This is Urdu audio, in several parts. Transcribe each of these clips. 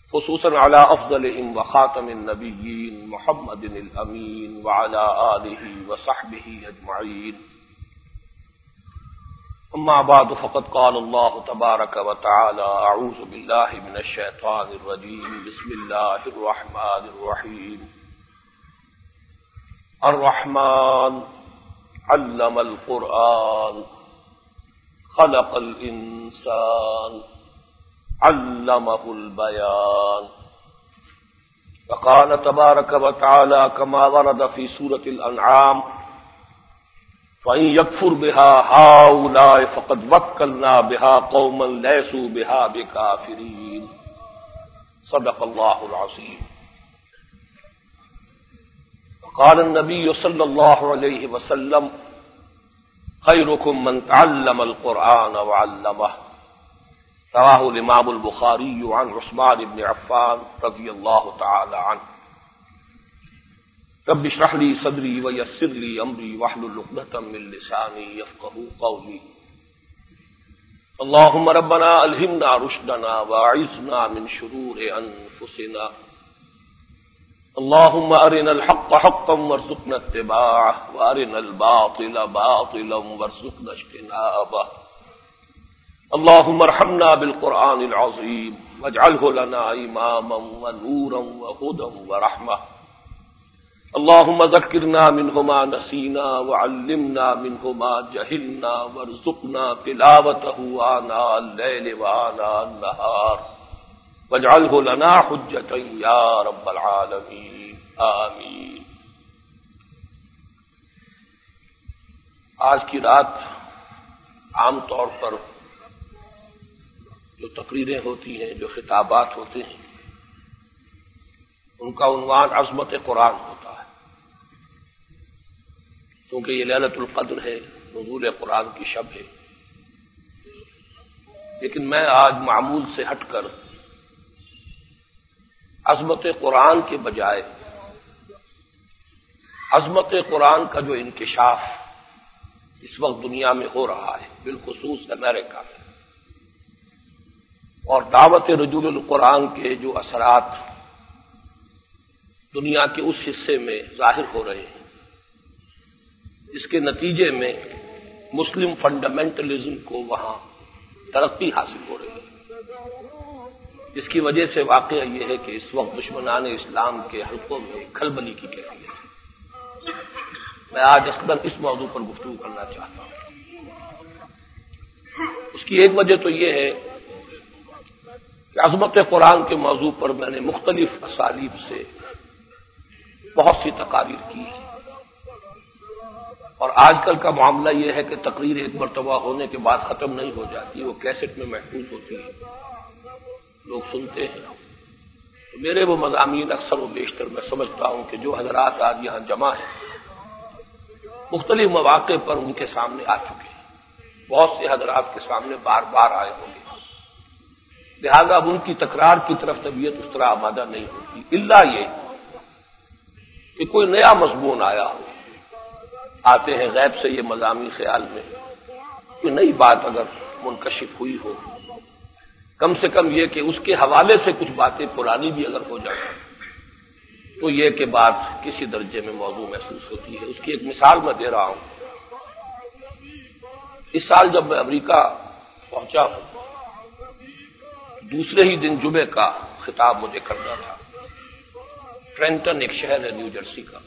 خصوصا على افضلهم وخاتم النبيين محمد الامين وعلى آله وصحبه اجمعين. اما بعد فقد قال الله تبارك وتعالى اعوذ بالله من الشيطان الرجيم بسم الله الرحمن الرحيم. الرحمن علم القرآن خلق الانسان علمه البيان. وقال تبارك وتعالى كما ورد في سورة الأنعام فإن يكفر بها هؤلاء فقد وكلنا بها قوما ليسوا بها بكافرين. صدق الله العظيم. وقال النبي صلى الله عليه وسلم خيركم من تعلم القرآن وعلمه. رواه الامام البخاری عن عثمان بن عفان رضی اللہ تعالی عنہ. رب اشرح لي صدری ويسر لي امری واحلل عقدۃ من لسانی يفقهوا قولی. اللهم ربنا الہمنا رشدنا واعذنا من شرور انفسنا. اللهم ارنا الحق حقا وارزقنا اتباعه وارنا الباطل باطلا وارزقنا اجتنابه. اللهم ارحمنا بالقرآن العظيم واجعله لنا إماما ونورا وهدى ورحمة. اللهم ذكرنا منه ما نسينا وعلمنا منه ما جهلنا وارزقنا تلاوته آناء الليل وآناء النهار واجعله لنا حجة يا رب العالمين آمين. آج کی رات عام طور پر جو تقریریں ہوتی ہیں، جو خطابات ہوتے ہیں، ان کا عنوان عظمت قرآن ہوتا ہے، کیونکہ یہ لیلۃ القدر ہے، نزول قرآن کی شب ہے. لیکن میں آج معمول سے ہٹ کر عظمت قرآن کے بجائے عظمت قرآن کا جو انکشاف اس وقت دنیا میں ہو رہا ہے، بالخصوص امریکہ میں، اور دعوت رجوع القرآن کے جو اثرات دنیا کے اس حصے میں ظاہر ہو رہے ہیں، اس کے نتیجے میں مسلم فنڈامنٹلزم کو وہاں ترقی حاصل ہو رہی ہے. اس کی وجہ سے واقعہ یہ ہے کہ اس وقت دشمنان اسلام کے حلقوں میں کھلبلی کی کیفیت ہے. میں آج اصلاً اس موضوع پر گفتگو کرنا چاہتا ہوں. اس کی ایک وجہ تو یہ ہے کہ عظمت قرآن کے موضوع پر میں نے مختلف اسالیب سے بہت سی تقاریر کی ہے، اور آج کل کا معاملہ یہ ہے کہ تقریر ایک مرتبہ ہونے کے بعد ختم نہیں ہو جاتی، وہ کیسٹ میں محفوظ ہوتی ہے، لوگ سنتے ہیں. تو میرے وہ مضامین اکثر و بیشتر میں سمجھتا ہوں کہ جو حضرات آج یہاں جمع ہیں مختلف مواقع پر ان کے سامنے آ چکے ہیں، بہت سے حضرات کے سامنے بار بار آئے ہوں گے، لہذا اب ان کی تکرار کی طرف طبیعت اس طرح آمادہ نہیں ہوتی، الا یہ کہ کوئی نیا مضمون آیا ہو. آتے ہیں غیب سے یہ مضامین خیال میں، کوئی نئی بات اگر منکشف ہوئی ہو، کم سے کم یہ کہ اس کے حوالے سے کچھ باتیں پرانی بھی اگر ہو جائیں تو یہ کہ بات کسی درجے میں موضوع محسوس ہوتی ہے. اس کی ایک مثال میں دے رہا ہوں. اس سال جب میں امریکہ پہنچا ہوں، دوسرے ہی دن جمعے کا خطاب مجھے کرنا تھا. ٹرینٹن ایک شہر ہے نیو جرسی کا.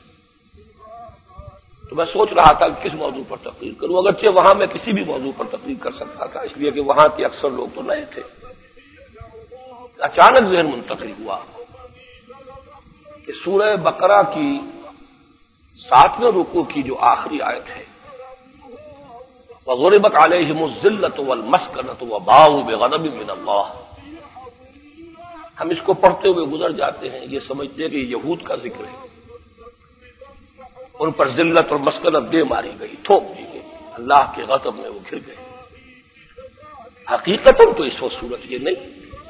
تو میں سوچ رہا تھا کہ کس موضوع پر تقریر کروں، اگرچہ وہاں میں کسی بھی موضوع پر تقریر کر سکتا تھا، اس لیے کہ وہاں کے اکثر لوگ تو نئے تھے. اچانک ذہن منتقل ہوا کہ سورہ بقرہ کی 7ویں رکوع کی جو آخری آیت ہے، وَضُرِبَتْ عَلَيْهِمُ الذِّلَّةُ وَالْمَسْكَنَةُ وَبَاءُوا بِغَضَبٍ مِّنَ اللَّهِ، ہم اس کو پڑھتے ہوئے گزر جاتے ہیں، یہ سمجھتے ہیں کہ یہود کا ذکر ہے. ان پر ذلت اور مسکنت دے ماری گئی، تھوپ دی گئی، اللہ کے غضب میں وہ گر گئے. حقیقتاً تو اس وقت صورت یہ نہیں،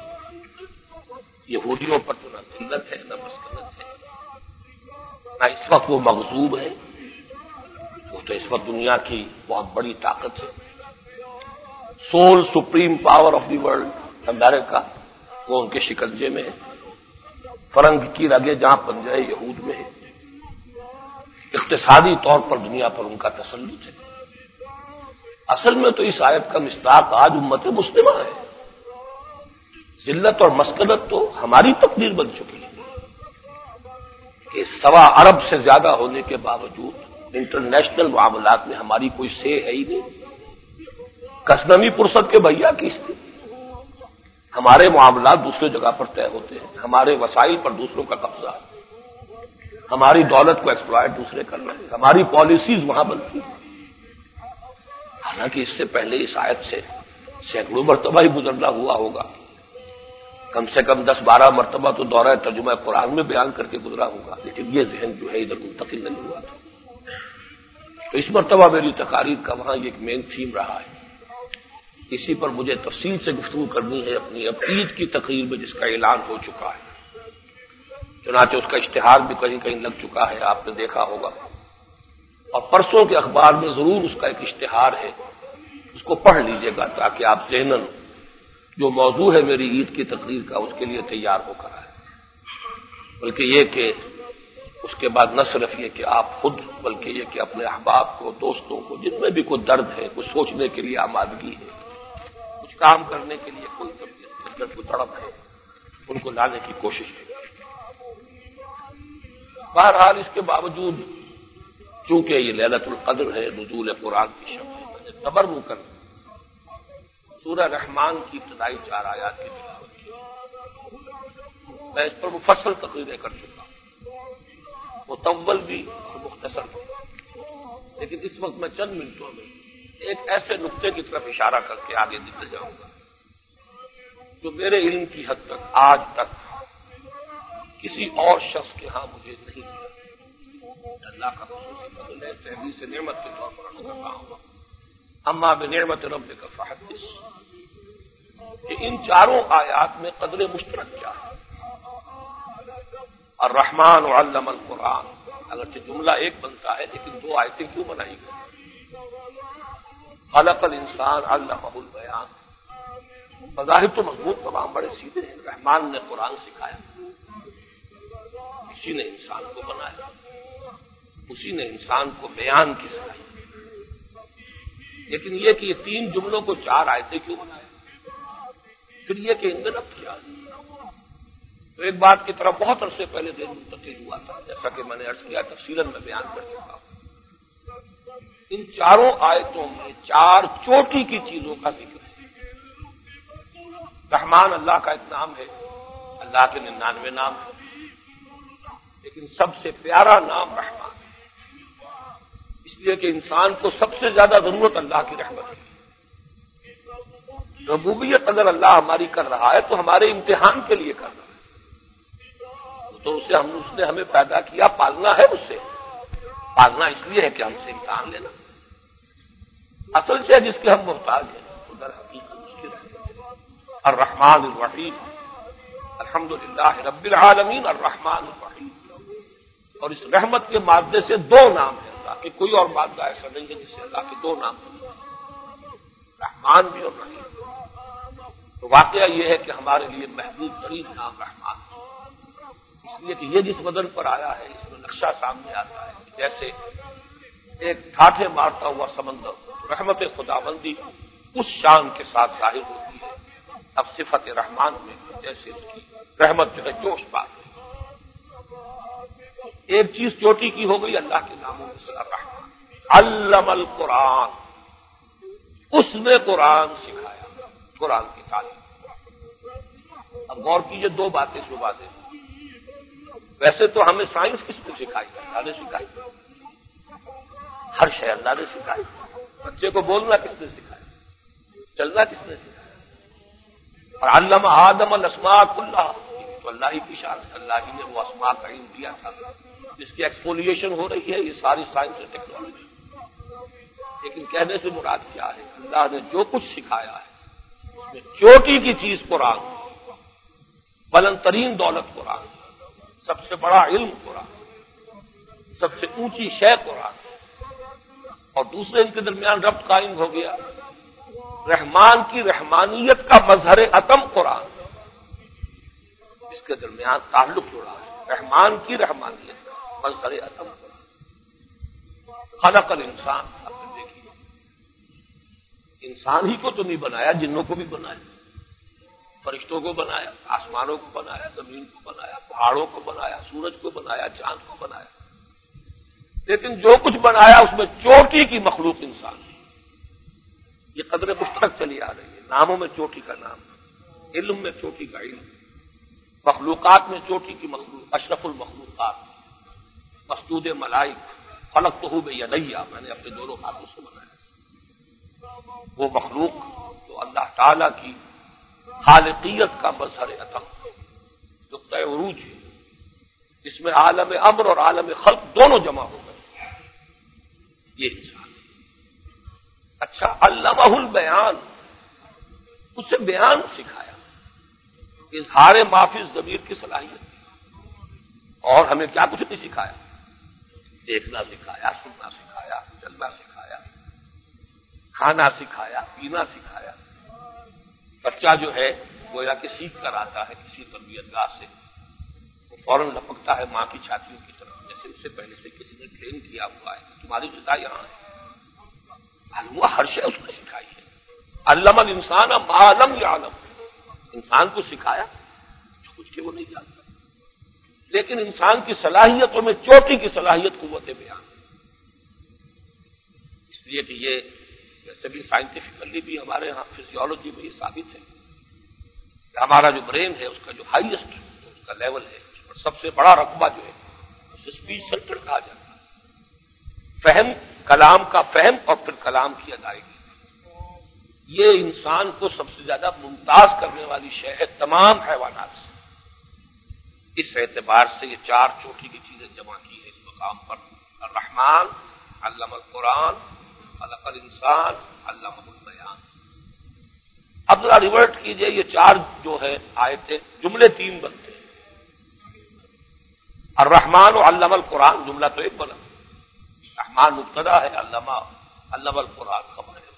یہودیوں پر تو نہ ذلت ہے نہ مسکنت ہے، نہ اس وقت وہ مغضوب ہے. وہ تو اس وقت دنیا کی بہت بڑی طاقت ہے، sole supreme power of the world America, وہ ان کے شکنجے میں ہے، فرنگ کی رگیں جہاں پنجہ یہود میں ہے، اقتصادی طور پر دنیا پر ان کا تسلط ہے۔ اصل میں تو اس آیت کا مصداق آج امت مسلمہ ہے۔ ذلت اور مسکنت تو ہماری تقدیر بن چکی ہے کہ 1.25 ارب سے زیادہ ہونے کے باوجود انٹرنیشنل معاملات میں ہماری کوئی سے ہے ہی نہیں۔ کسنمی پرسد کے بھیا کس تھی؟ ہمارے معاملات دوسرے جگہ پر طے ہوتے ہیں، ہمارے وسائل پر دوسروں کا قبضہ ہے، ہماری دولت کو ایکسپلائٹ دوسرے کر رہے ہیں، ہماری پالیسیز وہاں بنتی ہیں۔ حالانکہ اس سے پہلے اس آیت سے سینکڑوں مرتبہ ہی گزرنا ہوا ہوگا، کم سے کم 10-12 مرتبہ تو دورہ ترجمہ قرآن میں بیان کر کے گزرا ہوگا، لیکن یہ ذہن جو ہے ادھر منتقل نہیں ہوا تھا۔ تو اس مرتبہ میری تقاریر کا وہاں یہ ایک مین تھیم رہا ہے، اسی پر مجھے تفصیل سے گفتگو کرنی ہے اپنی عید کی تقریر میں، جس کا اعلان ہو چکا ہے، چنانچہ اس کا اشتہار بھی کہیں کہیں لگ چکا ہے، آپ نے دیکھا ہوگا، اور پرسوں کے اخبار میں ضرور اس کا ایک اشتہار ہے، اس کو پڑھ لیجئے گا تاکہ آپ ذہناً جو موضوع ہے میری عید کی تقریر کا اس کے لیے تیار ہو کر آئے۔ بلکہ یہ کہ اس کے بعد نہ صرف یہ کہ آپ خود، بلکہ یہ کہ اپنے احباب کو، دوستوں کو، جن میں بھی کوئی درد ہے، کچھ سوچنے کے لیے آمادگی ہے، کچھ کام کرنے کے لیے کوئی طبیعت کو تڑپ ہے، ان کو لانے کی کوشش ہے۔ بہرحال اس کے باوجود چونکہ یہ لیلۃ القدر ہے، نزول قرآن کی شب ہے، میں نے تبرک کر سورہ رحمان کی ابتدائی 4 آیات کی تلاوت کی۔ میں اس پر مفصل تقریریں کر چکا ہوں، مطول بھی اور مختصر بھی، لیکن اس وقت میں چند منٹوں میں ایک ایسے نقطے کی طرف اشارہ کر کے آگے نکل جاؤں گا جو میرے علم کی حد تک آج تک کسی اور شخص کے ہاں مجھے نہیں ملا۔ اللہ کا خصوصی فضل ہے، تحدیث نعمت کے طور پر عرض کرتا ہوں، اما بنعمت ربک فحدث، کہ ان چاروں آیات میں قدر مشترک کیا ہے۔ الرحمن علم القرآن، اگرچہ جملہ ایک بنتا ہے لیکن 2 آیتیں کیوں بنائی گئی؟ خلق الانسان علمہ البیان، بظاہر تو مضمون تمام بڑے سیدھے ہیں، رحمان نے قرآن سکھایا، اسی نے انسان کو بنایا، اسی نے انسان کو بیان کی سکھائی، لیکن یہ کہ یہ 3 جملوں کو 4 آیتیں کیوں بنایا؟ پھر یہ کہ ان میں ربط کیا؟ تو ایک بات کی طرف بہت عرصے پہلے دیر منتقل ہوا تھا، جیسا کہ میں نے عرض کیا، تفصیلاً میں بیان کر چکا ہوں۔ ان چاروں آیتوں میں 4 چوٹی کی چیزوں کا ذکر ہے۔ رحمان اللہ کا ایک نام ہے، اللہ کے 99 نام ہیں، لیکن سب سے پیارا نام رحمان ہے، اس لیے کہ انسان کو سب سے زیادہ ضرورت اللہ کی رحمت ہے۔ ربوبیت اگر اللہ ہماری کر رہا ہے تو ہمارے امتحان کے لیے کر رہا ہے، تو اس نے ہمیں پیدا کیا، پالنا ہے، اس سے پالنا اس لیے ہے کہ ہم سے امتحان لینا۔ اصل سے جس کے ہم محتاج ہیں تو در حقیقت اس کی رحمت ہے۔ الرحمن الرحیم، الحمدللہ رب العالمین الرحمن الرحیم، اور اس رحمت کے مادے سے 2 نام ہیں اللہ کے، کوئی اور مادہ ایسا نہیں ہے جس سے اللہ کے 2 نام ہیں، رحمان بھی اور رحیم۔ تو واقعہ یہ ہے کہ ہمارے لیے محبوب ترین نام رحمان ہے، اس لیے کہ یہ جس وزن پر آیا ہے اس میں نقشہ سامنے آتا ہے کہ جیسے ایک ٹھاٹھے مارتا ہوا سمندر، رحمت خداوندی اس شان کے ساتھ ظاہر ہوتی ہے اب صفت رحمان میں، جیسے اس کی رحمت جو ہے جوش پاتی ہے۔ ایک چیز چوٹی کی ہو گئی اللہ کے ناموں میں سے الرحمان، علم القرآن، اس نے قرآن سکھایا، قرآن کی تعلیم۔ اب غور کیجئے 2 باتیں شبہ دیں، ویسے تو ہمیں سائنس کس نے سکھائی؟ اللہ نے سکھائی، ہر شے اللہ نے سکھائی۔ بچے کو بولنا کس نے سکھایا؟ چلنا کس نے سکھایا؟ اور علم آدم الاسماء کلھا، تو اللہ ہی کی شان ہے، اللہ ہی نے وہ اسماء کا علم دیا تھا جس کی ایکسفولیشن ہو رہی ہے یہ ساری سائنس اور ٹیکنالوجی۔ لیکن کہنے سے مراد کیا ہے؟ اللہ نے جو کچھ سکھایا ہے اس میں چوٹی کی چیز قرآن، بلند ترین دولت قرآن، سب سے بڑا علم قرآن، سب سے اونچی شے قرآن، اور دوسرے ان کے درمیان ربط قائم ہو گیا، رحمان کی رحمانیت کا مظہر اتم قرآن، اس کے درمیان تعلق جڑا ہے رحمان کی رحمانیت کا مظہر عدم خلق الانسان. اب دیکھیے انسان ہی کو تو نہیں بنایا، جنوں کو بھی بنایا، فرشتوں کو بنایا، آسمانوں کو بنایا، زمین کو بنایا، پہاڑوں کو بنایا، سورج کو بنایا، چاند کو بنایا، لیکن جو کچھ بنایا اس میں چوٹی کی مخلوق انسان ہے. یہ قدر مشترک چلی آ رہی ہے. ناموں میں چوٹی کا نام، علم میں چوٹی کا علم، مخلوقات میں چوٹی کی مخلوق، اشرف المخلوقات، مسدود ملائک، خلقتہ بیدی، میں نے اپنے دونوں ہاتھوں سے بنایا. وہ مخلوق جو اللہ تعالی کی خالقیت کا مظہر عطم، نقطہ عروج ہے، جس میں عالم امر اور عالم خلق دونوں جمع ہو گئے. یہ انسان ہے. اچھا، علمہ البیان، اسے بیان سکھایا، اظہار معافی الضمیر کی صلاحیت. اور ہمیں کیا کچھ نہیں سکھایا؟ دیکھنا سکھایا، سننا سکھایا، چلنا سکھایا، کھانا سکھایا، پینا سکھایا. بچہ جو ہے گویا کہ سیکھ کر آتا ہے کسی تربیت گاہ سے، وہ فوراً لپکتا ہے ماں کی چھاتیوں کی طرف، جیسے اس سے پہلے سے کسی نے ٹرین کیا ہوا ہے کہ تمہاری غذا یہاں ہے. معلوم ہر شے اس نے سکھائی ہے. علم الانسان ما لم یعلم، انسان کو سکھایا جو کچھ کہ وہ نہیں جانتا. لیکن انسان کی صلاحیتوں میں چوٹی کی صلاحیت قوت بیان، اس لیے کہ یہ ویسے بھی سائنٹیفکلی بھی ہمارے ہاں فزیولوجی میں یہ ثابت ہے کہ ہمارا جو برین ہے اس کا جو ہائیسٹ اس کا لیول ہے، اس پر سب سے بڑا رقبہ جو ہے اسے اسپیچ سینٹر کہا جاتا ہے. فہم، کلام کا فہم اور پھر کلام کی ادائیگی، یہ انسان کو سب سے زیادہ ممتاز کرنے والی شے ہے تمام حیوانات سے. اس اعتبار سے یہ چار چوٹی کی چیزیں جمع کی ہیں اس مقام پر. الرحمن علم القرآن، خلق الانسان، علمہ البیان. اب ذرا ریورٹ کیجئے، یہ چار جو ہے آیتیں، جملے تین بنتے ہیں. الرحمن و علم القرآن جملہ تو ایک بنا، رحمان مبتدا ہے، علم القرآن خبر ہے،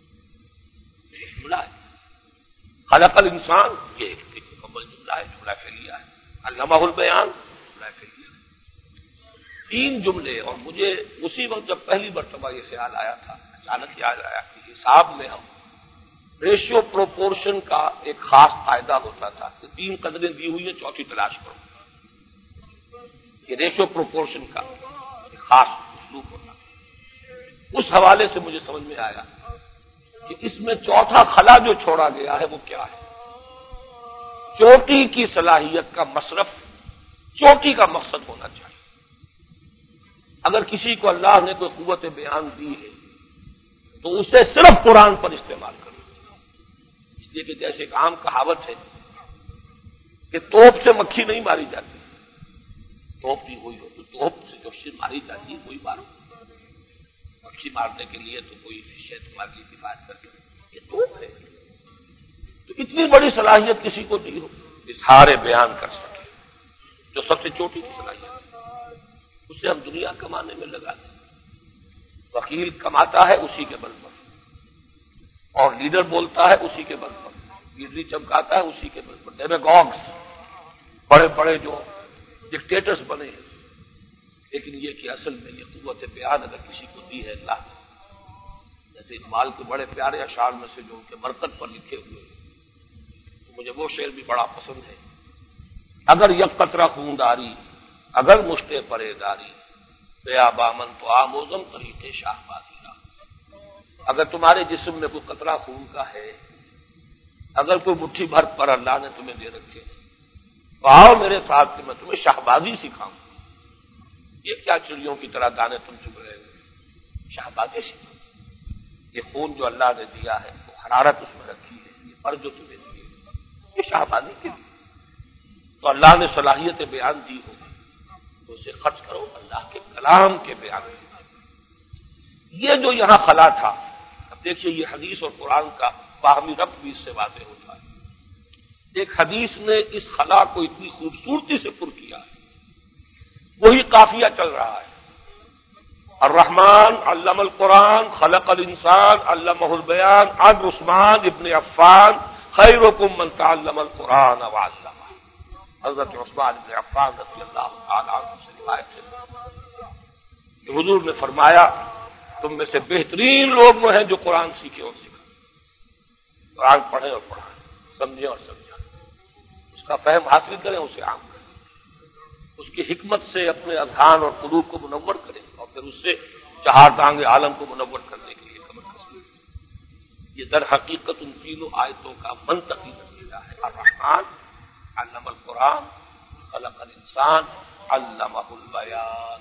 ایک جملہ ہے. خلق الانسان یہ ایک مکمل جملہ ہے، جملہ فعلیہ ہے. علمہ البیان جملہ فعلیہ ہے. تین جملے. اور مجھے اسی وقت جب پہلی مرتبہ یہ خیال آیا تھا، اچانک یاد آیا کہ حساب میں ہم ریشیو پروپورشن کا ایک خاص قاعدہ ہوتا تھا کہ تین قدریں دی ہوئی ہیں، چوتھی تلاش کرو. یہ ریشیو پروپورشن کا ایک خاص اسلوب ہوتا تھا. اس حوالے سے مجھے سمجھ میں آیا کہ اس میں چوتھا خلا جو چھوڑا گیا ہے وہ کیا ہے. چوٹی کی صلاحیت کا مصرف چوٹی کا مقصد ہونا چاہیے. اگر کسی کو اللہ نے کوئی قوت بیان دی ہے تو اسے صرف قرآن پر استعمال کرو. اس لیے کہ جیسے ایک عام کہاوت ہے کہ توپ سے مکھی نہیں ماری جاتی، توپ نہیں ہوئی ہو تو توپ سے جو شیر ماری جاتی ہے وہی مارو. مکھی مارنے کے لیے تو کوئی شے تمہارے لیے کفایت کر کے، یہ توپ ہے. تو اتنی بڑی صلاحیت کسی کو نہیں ہو اظہار بیان کر سکے، جو سب سے چوٹی کی صلاحیت ہے. اسے ہم دنیا کمانے میں لگا دیں. وکیل کماتا ہے اسی کے بل پر، اور لیڈر بولتا ہے اسی کے بل پر، لیڈری چمکاتا ہے اسی کے بل پر. ڈیمیگوگس، بڑے بڑے جو ڈکٹیٹرز بنے ہیں. لیکن یہ کہ اصل میں یہ قوت بیان اگر کسی کو دی ہے اللہ نے، جیسے اقبال کے بڑے پیارے اشعار میں سے جو ان کے مرکز پر لکھے ہوئے ہیں، تو مجھے وہ شعر بھی بڑا پسند ہے. اگر یک قطرہ خونداری، اگر مشتے پرے داری، بیا بامن تو آموزم طریقے شاہ بازی. اگر تمہارے جسم میں کوئی قطرہ خون کا ہے، اگر کوئی مٹھی بھر پر اللہ نے تمہیں دے رکھے، تو آؤ میرے ساتھ کہ میں تمہیں شاہبازی سکھاؤں. یہ کیا چڑیوں کی طرح دانے تم چگ رہے ہو؟ شاہبازی سکھاؤں. یہ خون جو اللہ نے دیا ہے، وہ حرارت اس میں رکھی ہے، یہ پر جو تمہیں دیے یہ شاہبازی کے لیے. تو اللہ نے صلاحیت بیان دی ہوگی تو اسے خرچ کرو اللہ کے کلام کے بیان میں. یہ جو یہاں خلا تھا، اب دیکھیے یہ حدیث اور قرآن کا باہمی ربط بھی اس سے واضح ہوتا ہے. ایک حدیث نے اس خلا کو اتنی خوبصورتی سے پر کیا ہے، وہی قافیہ چل رہا ہے. الرحمن علم القرآن خلق الانسان علمہ البیان عن عثمان ابن عفان خیرکم من تعلم القرآن وعلمہ. حضرت عثمان بن عفان رضی اللہ تعالی عنہ سے روایت ہے کہ حضور نے فرمایا تم میں سے بہترین لوگ وہ ہیں جو قرآن سیکھیں اور سکھائیں، قرآن پڑھیں اور پڑھائیں، سمجھیں اور سمجھائیں، اس کا فہم حاصل کریں، اسے عام کریں، اس کی حکمت سے اپنے اذہان اور قلوب کو منور کریں اور پھر اس سے چہار دانگ عالم کو منور کرنے کے لیے کمر کسیں۔ یہ در حقیقت ان تینوں آیتوں کا منطقی نتیجہ ہے۔ الرحمن علم القرآن خلق الانسان علمہ البیان،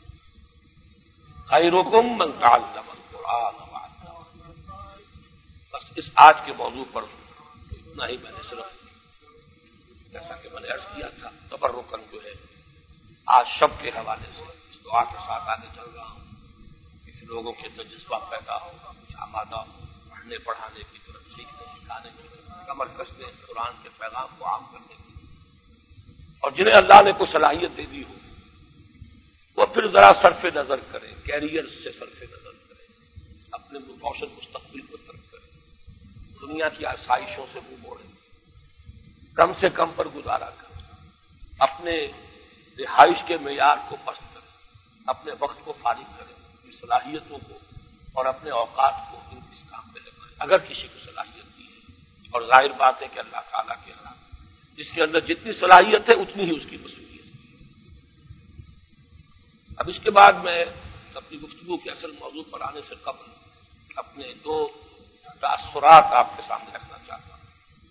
خیرکم من تعلم القرآن وعلمہ۔ بس اس آج کے موضوع پر اتنا ہی میں نے صرف، جیسا کہ میں نے عرض کیا تھا، تبرکن جو ہے آج شب کے حوالے سے اس دعا کے ساتھ آگے چل رہا ہوں، کسی لوگوں کے اندر جذبہ پیدا ہوگا، کچھ آمادہ ہو پڑھنے پڑھانے کی طرف، سیکھنے سکھانے کی طرف، کمر کسنے قرآن کے پیغام کو عام کرنے کی، اور جنہیں اللہ نے کوئی صلاحیت دے دی ہو وہ پھر ذرا صرف نظر کریں، کیریئر سے صرف نظر کریں، اپنے روشن مستقبل کو ترک کریں، دنیا کی آسائشوں سے منہ موڑیں، کم سے کم پر گزارا کریں، اپنے رہائش کے معیار کو پست کریں، اپنے وقت کو فارغ کریں، اپنی صلاحیتوں کو اور اپنے اوقات کو اس کام میں لگائیں اگر کسی کو صلاحیت دی ہے، اور ظاہر بات ہے کہ اللہ تعالیٰ کے ہاں جس کے اندر جتنی صلاحیت ہے اتنی ہی اس کی مصروفیت ہے۔ اب اس کے بعد میں اپنی گفتگو کے اصل موضوع پر آنے سے قبل اپنے دو تاثرات آپ کے سامنے رکھنا چاہتا ہوں،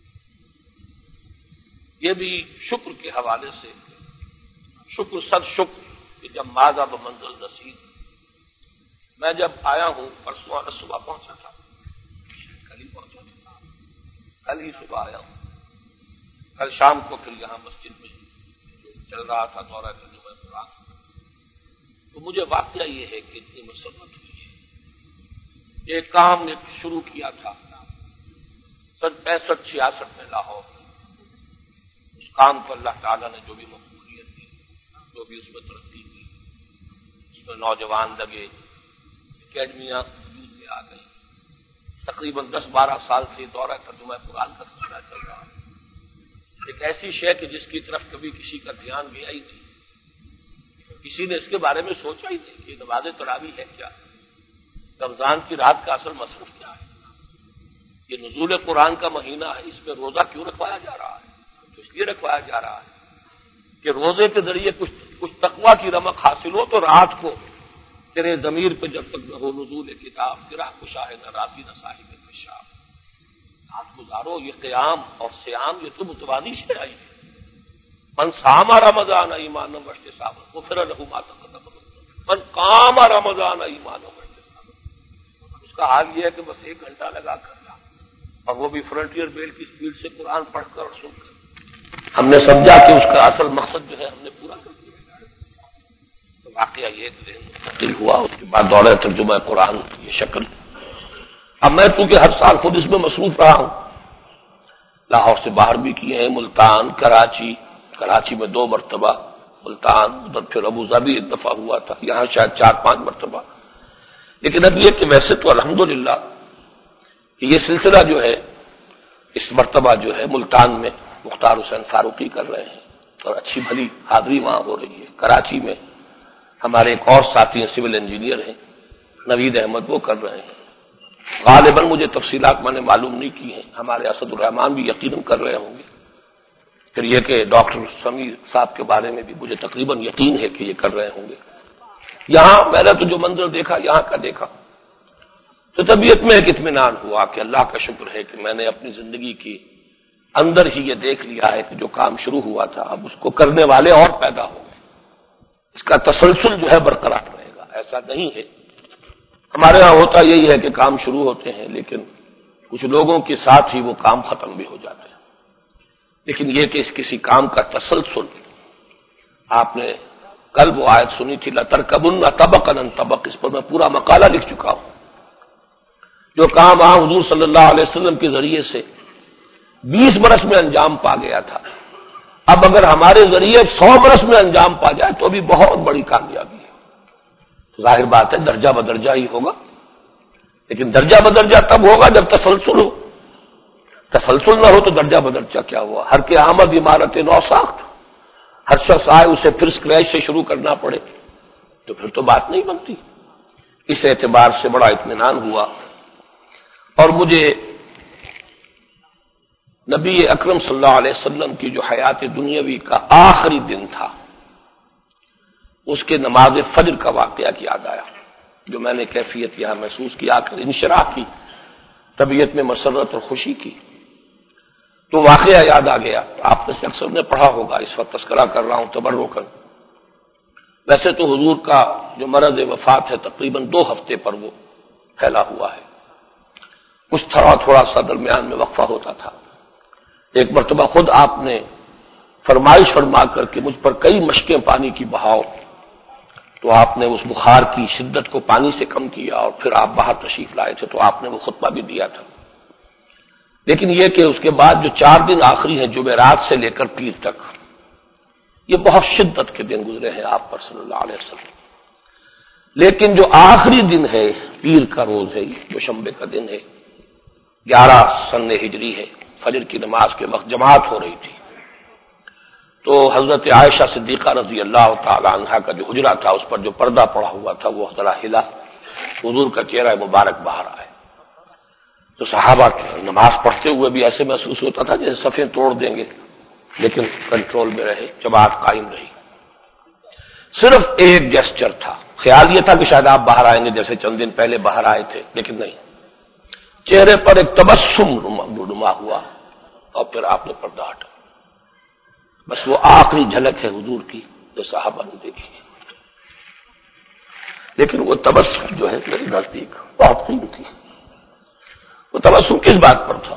یہ بھی شکر کے حوالے سے، شکر صد شکر کہ جب ماذا بمنزل رسید، میں جب آیا ہوں پرسوں صبح پہنچا تھا، کل ہی پہنچا تھا، کل ہی صبح آیا ہوں، کل شام کو پھر یہاں مسجد میں چل رہا تھا دورہ ترجمہ قرآن، تو مجھے واقعہ یہ ہے کہ اتنی مسرت ہوئی ہے۔ یہ کام نے شروع کیا تھا سن 65-66 میں لاہور، اس کام کو اللہ تعالیٰ نے جو بھی مقبولیت دی، جو بھی اس میں ترقی ہوئی، اس میں نوجوان لگے، اکیڈمیاں وجود میں آ گئی، تقریباً 10-12 سال سے دورہ ترجمہ قرآن کا سلسلہ چل رہا ہے، ایک ایسی شے کہ جس کی طرف کبھی کسی کا دھیان گیا ہی نہیں، کسی نے اس کے بارے میں سوچا ہی نہیں کہ یہ نماز تراویح ہے کیا، رمضان کی رات کا اصل مصرف کیا ہے، یہ نزول قرآن کا مہینہ ہے، اس میں روزہ کیوں رکھوایا جا رہا ہے؟ تو اس لیے رکھوایا جا رہا ہے کہ روزے کے ذریعے کچھ تقویٰ کی رمق حاصل ہو، تو رات کو تیرے ضمیر پہ جب تک نہ ہو نزول کتاب، گرہ کشا ہے نہ راضی نہ صاحب کشاف، رات گزارو، یہ قیام اور سیام یہ تو متوازی سے آئی ہے۔ من صام رمضان ایمانا واحتسابا غفر له ما تقدم من ذنبه، من قام رمضان ایمانا واحتسابا، اس کا حال یہ ہے کہ بس 1 گھنٹہ لگا کر رہا، اور وہ بھی فرنٹیئر بیل کی سپیڈ سے قرآن پڑھ کر اور سن کر، ہم نے سمجھا کہ اس کا اصل مقصد جو ہے ہم نے پورا کر دیا۔ تو واقعہ یہ ذہن منتقل ہوا، اس کے بعد دورہ ترجمہ قرآن یہ شکل۔ اب میں چونکہ ہر سال خود اس میں مصروف رہا ہوں، لاہور سے باہر بھی کیے ہیں، ملتان، کراچی میں 2 مرتبہ، ملتان، ادھر پھر ابوظہبی ایک دفعہ ہوا تھا، یہاں شاید 4-5 مرتبہ، لیکن اب یہ کہ ویسے تو الحمدللہ کہ یہ سلسلہ جو ہے اس مرتبہ جو ہے ملتان میں مختار حسین فاروقی کر رہے ہیں اور اچھی بھلی حاضری وہاں ہو رہی ہے۔ کراچی میں ہمارے ایک اور ساتھی ہیں، سول انجینئر ہیں، نوید احمد، وہ کر رہے ہیں۔ غالباً مجھے تفصیلات میں نے معلوم نہیں کی ہیں، ہمارے اسد الرحمان بھی یقیناً کر رہے ہوں گے، پھر یہ کہ ڈاکٹر سمیر صاحب کے بارے میں بھی مجھے تقریباً یقین ہے کہ یہ کر رہے ہوں گے۔ یہاں میں نے تو جو منظر دیکھا، یہاں کا دیکھا، تو طبیعت میں ایک اطمینان ہوا کہ اللہ کا شکر ہے کہ میں نے اپنی زندگی کی اندر ہی یہ دیکھ لیا ہے کہ جو کام شروع ہوا تھا اب اس کو کرنے والے اور پیدا ہو گئے، اس کا تسلسل جو ہے برقرار رہے گا۔ ایسا نہیں ہے، ہمارے ہاں ہوتا یہی ہے کہ کام شروع ہوتے ہیں لیکن کچھ لوگوں کے ساتھ ہی وہ کام ختم بھی ہو جاتے ہیں، لیکن یہ کہ اس کسی کام کا تسلسل، آپ نے کل وہ آیت سنی تھی لَتَرْكَبُنَّ طَبَقًا عَن طَبَقٍ، اس پر میں پورا مقالہ لکھ چکا ہوں۔ جو کام حضور صلی اللہ علیہ وسلم کے ذریعے سے 20 برس میں انجام پا گیا تھا، اب اگر ہمارے ذریعے 100 برس میں انجام پا جائے تو بھی بہت بڑی کامیابی ہے۔ تو ظاہر بات ہے درجہ بدرجہ ہی ہوگا، لیکن درجہ بدرجہ تب ہوگا جب تسلسل ہو، تسلسل نہ ہو تو درجہ بدرجہ کیا ہوا؟ ہر کے آمد عمارت نو ساخت، ہر شخص آئے اسے پھر اسکریچ سے شروع کرنا پڑے تو پھر تو بات نہیں بنتی. اس اعتبار سے بڑا اطمینان ہوا. اور مجھے نبی اکرم صلی اللہ علیہ وسلم کی جو حیات دنیاوی کا آخری دن تھا اس کے نماز فجر کا واقعہ یاد آیا، جو میں نے کیفیت یہاں محسوس کی، آ کر انشراح کی، طبیعت میں مسرت اور خوشی کی. تو واقعہ یاد آ گیا. آپ میں سے اکثر نے پڑھا ہوگا، اس وقت تذکرہ کر رہا ہوں تبرکاً. ویسے تو حضور کا جو مرض وفات ہے تقریباً 2 ہفتے پر وہ پھیلا ہوا ہے. کچھ تھوڑا سا درمیان میں وقفہ ہوتا تھا. ایک مرتبہ خود آپ نے فرمائش فرما کر کے مجھ پر کئی مشقیں پانی کی بہاؤ، تو آپ نے اس بخار کی شدت کو پانی سے کم کیا اور پھر آپ باہر تشریف لائے تھے تو آپ نے وہ خطبہ بھی دیا تھا. لیکن یہ کہ اس کے بعد جو 4 دن آخری ہیں جمعرات سے لے کر پیر تک، یہ بہت شدت کے دن گزرے ہیں آپ پر صلی اللہ علیہ وسلم. لیکن جو آخری دن ہے پیر کا روز ہے، جو شنبے کا دن ہے، 11 سن ہجری ہے، فجر کی نماز کے وقت جماعت ہو رہی تھی. تو حضرت عائشہ صدیقہ رضی اللہ تعالی عنہا کا جو حجرہ تھا اس پر جو پردہ پڑا ہوا تھا وہ ذرا ہلا، حضور کا چہرہ مبارک باہر آئے. تو صحابہ نماز پڑھتے ہوئے بھی ایسے محسوس ہوتا تھا جیسے صفیں توڑ دیں گے، لیکن کنٹرول میں رہے، جماعت قائم رہی. صرف ایک جیسچر تھا، خیال یہ تھا کہ شاید آپ باہر آئیں گے جیسے چند دن پہلے باہر آئے تھے، لیکن نہیں، چہرے پر ایک تبسم نما ہوا اور پھر آپ نے پردہ ہٹا. بس وہ آخری جھلک ہے حضور کی جو صحابہ نے دیکھی. لیکن وہ تبسم جو ہے میری نزدیک بہت قیمتی تھی. وہ تبسم کس بات پر تھا؟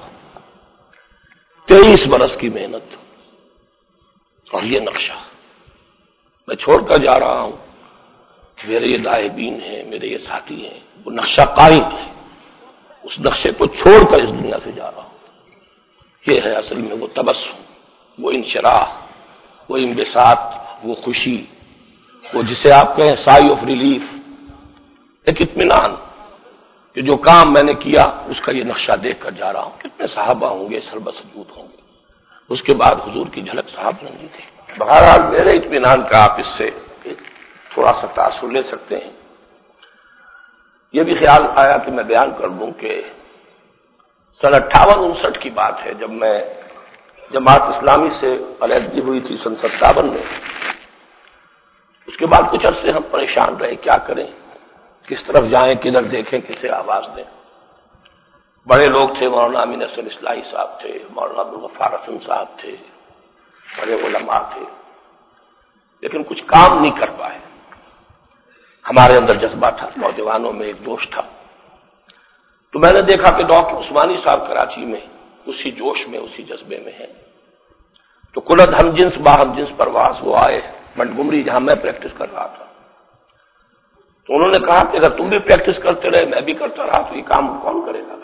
23 برس کی محنت اور یہ نقشہ میں چھوڑ کر جا رہا ہوں کہ میرے یہ دائبین ہیں، میرے یہ ساتھی ہیں، وہ نقشہ قائم ہے. اس نقشے کو چھوڑ کر اس دنیا سے جا رہا ہوں. یہ ہے اصل میں وہ تبسم، وہ انشراح، وہ انبساط، وہ خوشی، وہ جسے آپ کہیں سائی آف ریلیف، ایک اطمینان کہ جو کام میں نے کیا اس کا یہ نقشہ دیکھ کر جا رہا ہوں. کتنے صحابہ ہوں گے، سربسجود ہوں گے. اس کے بعد حضور کی جھلک صاحب نے دی تھی. بہرحال میرے اطمینان کا آپ اس سے تھوڑا سا تاثر لے سکتے ہیں. یہ بھی خیال آیا کہ میں بیان کر دوں کہ سن 58-59 کی بات ہے جب میں جماعت اسلامی سے علیحدگی ہوئی تھی سن 57 میں. اس کے بعد کچھ عرصے ہم پریشان رہے، کیا کریں، کس طرف جائیں، کدھر دیکھیں، کسے آواز دیں. بڑے لوگ تھے، مولانا امین اصغر اصلاحی صاحب تھے، مولانا عبدالغفار حسن صاحب تھے، بڑے علماء تھے، لیکن کچھ کام نہیں کر پائے. ہمارے اندر جذبہ تھا، نوجوانوں میں ایک جوش تھا. تو میں نے دیکھا کہ ڈاکٹر عثمانی صاحب کراچی میں اسی جوش میں، اسی جذبے میں ہیں. تو کلد ہم جنس باہم جنس پرواز وہ آئے منٹگمری جہاں میں پریکٹس کر رہا تھا. تو انہوں نے کہا کہ اگر تم بھی پریکٹس کرتے رہے میں بھی کرتا رہا تو یہ کام کون کرے گا؟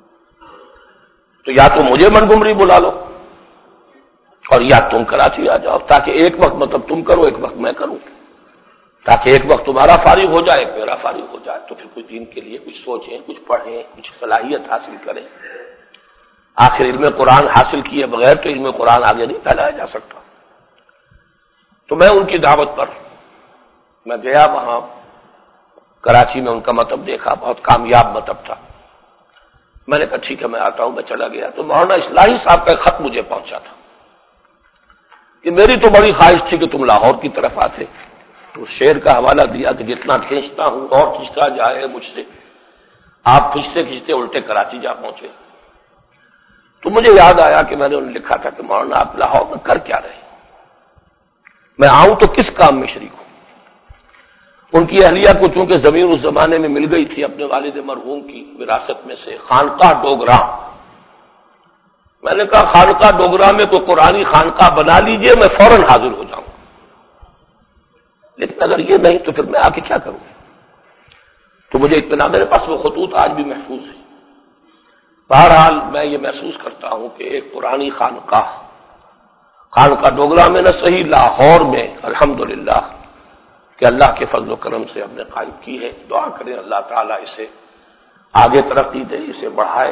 تو یا تو مجھے منٹگمری بلا لو اور یا تم کراچی آ جاؤ، تاکہ ایک وقت مطلب تم کرو، ایک وقت میں کروں، تاکہ ایک وقت تمہارا فارغ ہو جائے، ایک میرا فارغ ہو جائے. تو پھر کچھ دین کے لیے کچھ سوچیں، کچھ پڑھیں، کچھ صلاحیت حاصل کریں. آخر علم قرآن حاصل کیے بغیر تو علم قرآن آگے نہیں پھیلایا جا سکتا. تو میں ان کی دعوت پر میں گیا، وہاں کراچی میں ان کا مکتب دیکھا، بہت کامیاب مکتب تھا. میں نے کہا ٹھیک ہے میں آتا ہوں. میں چلا گیا تو مولانا اصلاحی صاحب کا ایک خط مجھے پہنچا تھا کہ میری تو بڑی خواہش تھی کہ تم لاہور کی طرف آتے. تو شعر کا حوالہ دیا کہ جتنا کھینچتا ہوں اور کھینچتا جائے مجھ سے، آپ کھینچتے کھینچتے الٹے کراچی جا پہنچے. تو مجھے یاد آیا کہ میں نے انہیں لکھا تھا کہ مولانا آپ لاہور میں کر کیا رہے، میں آؤں تو کس کام میں شریک ہوں. ان کی اہلیہ کو چونکہ زمین اس زمانے میں مل گئی تھی اپنے والد مرحوم کی وراثت میں سے، خانقاہ ڈوگراں. میں نے کہا خانقاہ ڈوگراں میں کوئی قرآنی خانقاہ بنا لیجئے، میں فوراً حاضر ہو جاؤں. لیکن اگر یہ نہیں تو پھر میں آ کے کیا کروں؟ تو مجھے اطمینان، میرے پاس وہ خطوط آج بھی محفوظ ہیں. بہرحال میں یہ محسوس کرتا ہوں کہ ایک پرانی خانقاہ ڈوگرا میں نہ صحیح لاہور میں الحمدللہ کہ اللہ کے فضل و کرم سے ہم نے قائم کی ہے. دعا کریں اللہ تعالیٰ اسے آگے ترقی دے، اسے بڑھائے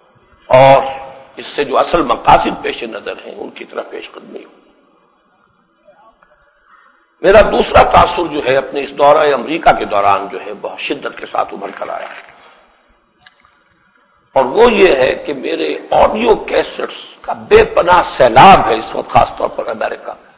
اور اس سے جو اصل مقاصد پیش نظر ہیں ان کی طرف پیش قدمی ہو. میرا دوسرا تاثر جو ہے اپنے اس دورہ امریکہ کے دوران جو ہے بہت شدت کے ساتھ ابھر کر آیا ہے، اور وہ یہ ہے کہ میرے آڈیو کیسٹس کا بے پناہ سیلاب ہے اس وقت، خاص طور پر امریکہ میں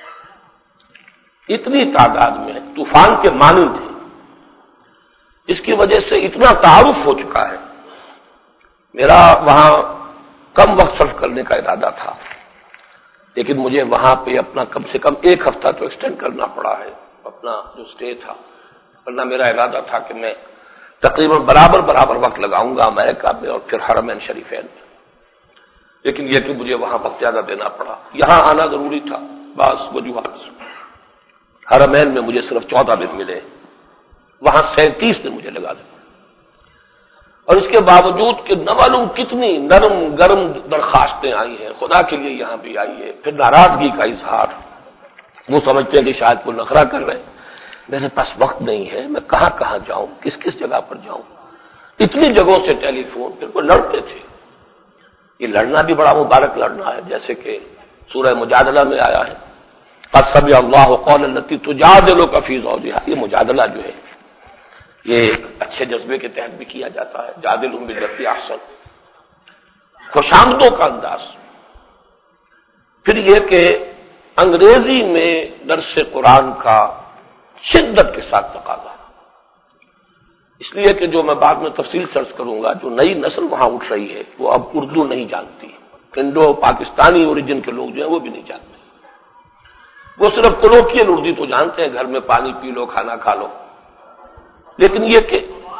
اتنی تعداد میں طوفان کے مانند ہے، اس کی وجہ سے اتنا تعارف ہو چکا ہے۔ میرا وہاں کم وقت صرف کرنے کا ارادہ تھا، لیکن مجھے وہاں پہ اپنا کم سے کم ایک ہفتہ تو ایکسٹینڈ کرنا پڑا ہے اپنا جو اسٹے تھا، ورنہ میرا ارادہ تھا کہ میں تقریباً برابر وقت لگاؤں گا امریکہ میں اور پھر حرمین شریفین میں، لیکن یہ کہ مجھے وہاں وقت زیادہ دینا پڑا، یہاں آنا ضروری تھا بعض وجوہات سے۔ حرمین میں مجھے صرف 14 دن ملے، وہاں 37 دن مجھے لگا دیں، اور اس کے باوجود کہ نہ معلوم کتنی نرم گرم درخواستیں آئی ہیں، خدا کے لیے یہاں بھی آئی ہے، پھر ناراضگی کا اظہار، وہ سمجھتے ہیں کہ شاید کوئی نخرہ کر رہے ہیں، میرے پاس وقت نہیں ہے، میں کہاں کہاں جاؤں، کس کس جگہ پر جاؤں، اتنی جگہوں سے ٹیلی فون، پھر وہ لڑتے تھے۔ یہ لڑنا بھی بڑا مبارک لڑنا ہے، جیسے کہ سورہ مجادلہ میں آیا ہے، قد سمع اللہ قول التی تجادلک فی زوجہا، یہ مجادلہ جو ہے یہ ایک اچھے جذبے کے تحت بھی کیا جاتا ہے، جادلہم باللتی احسن، خوشامدوں کا انداز۔ پھر یہ کہ انگریزی میں درس قرآن کا شدت کے ساتھ تقاضا، اس لیے کہ جو میں بعد میں تفصیل سرچ کروں گا، جو نئی نسل وہاں اٹھ رہی ہے وہ اب اردو نہیں جانتی، انڈو پاکستانی اوریجن کے لوگ جو ہیں وہ بھی نہیں جانتے، وہ صرف کولوکیل اردو تو جانتے ہیں، گھر میں پانی پی لو، کھانا کھا لو، لیکن یہ کہ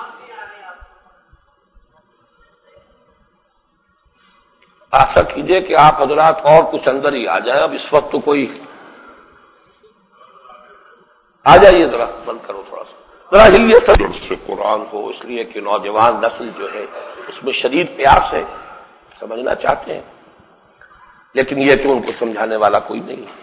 آشا کیجئے کہ آپ حضرات اور کچھ اندر ہی آ جائیں، اب اس وقت تو کوئی آ جائیے، ذرا بند کرو تھوڑا سا، ذرا ہلیے سر سے قرآن کو، اس لیے کہ نوجوان نسل جو ہے اس میں شدید پیاس ہے، سمجھنا چاہتے ہیں، لیکن یہ کہ ان کو سمجھانے والا کوئی نہیں ہے۔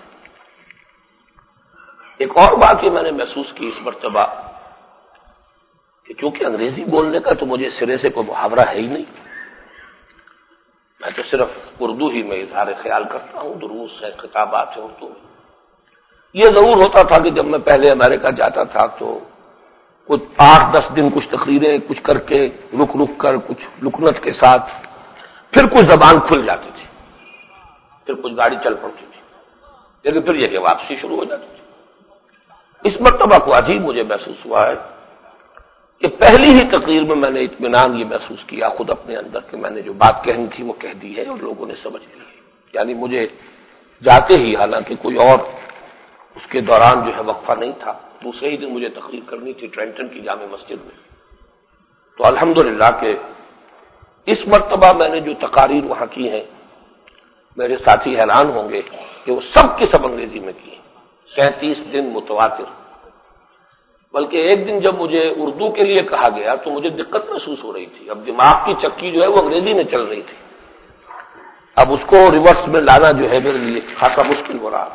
ایک اور بات یہ میں نے محسوس کی اس مرتبہ کہ چونکہ انگریزی بولنے کا تو مجھے سرے سے کوئی محاورہ ہے ہی نہیں، میں تو صرف اردو ہی میں اظہار خیال کرتا ہوں، دروس ہے، خطابات ہیں اردو میں۔ یہ ضرور ہوتا تھا کہ جب میں پہلے امریکہ جاتا تھا تو کچھ 8-10 دن کچھ تقریریں کچھ کر کے رک کر کچھ لکنت کے ساتھ پھر کچھ زبان کھل جاتی تھی، پھر کچھ گاڑی چل پڑتی تھی، لیکن پھر یہ کہ واپسی شروع ہو جاتی تھی۔ اس مرتبہ کو عجیب مجھے محسوس ہوا ہے کہ پہلی ہی تقریر میں نے اطمینان یہ محسوس کیا خود اپنے اندر کہ میں نے جو بات کہنی تھی وہ کہہ دی ہے اور لوگوں نے سمجھ لی ہے، یعنی مجھے جاتے ہی، حالانکہ کوئی اور اس کے دوران جو ہے وقفہ نہیں تھا، دوسرے ہی دن مجھے تقریر کرنی تھی ٹرینٹن کی جامع مسجد میں، تو الحمدللہ کہ اس مرتبہ میں نے جو تقاریر وہاں کی ہیں، میرے ساتھی حیران ہوں گے کہ وہ سب کی سب انگریزی میں کی ہیں، 37 دن متواتر، بلکہ ایک دن جب مجھے اردو کے لیے کہا گیا تو مجھے دقت محسوس ہو رہی تھی، اب دماغ کی چکی جو ہے وہ انگریزی میں چل رہی تھی، اب اس کو ریورس میں لانا جو ہے میرے لیے خاصا مشکل ہو رہا ہے۔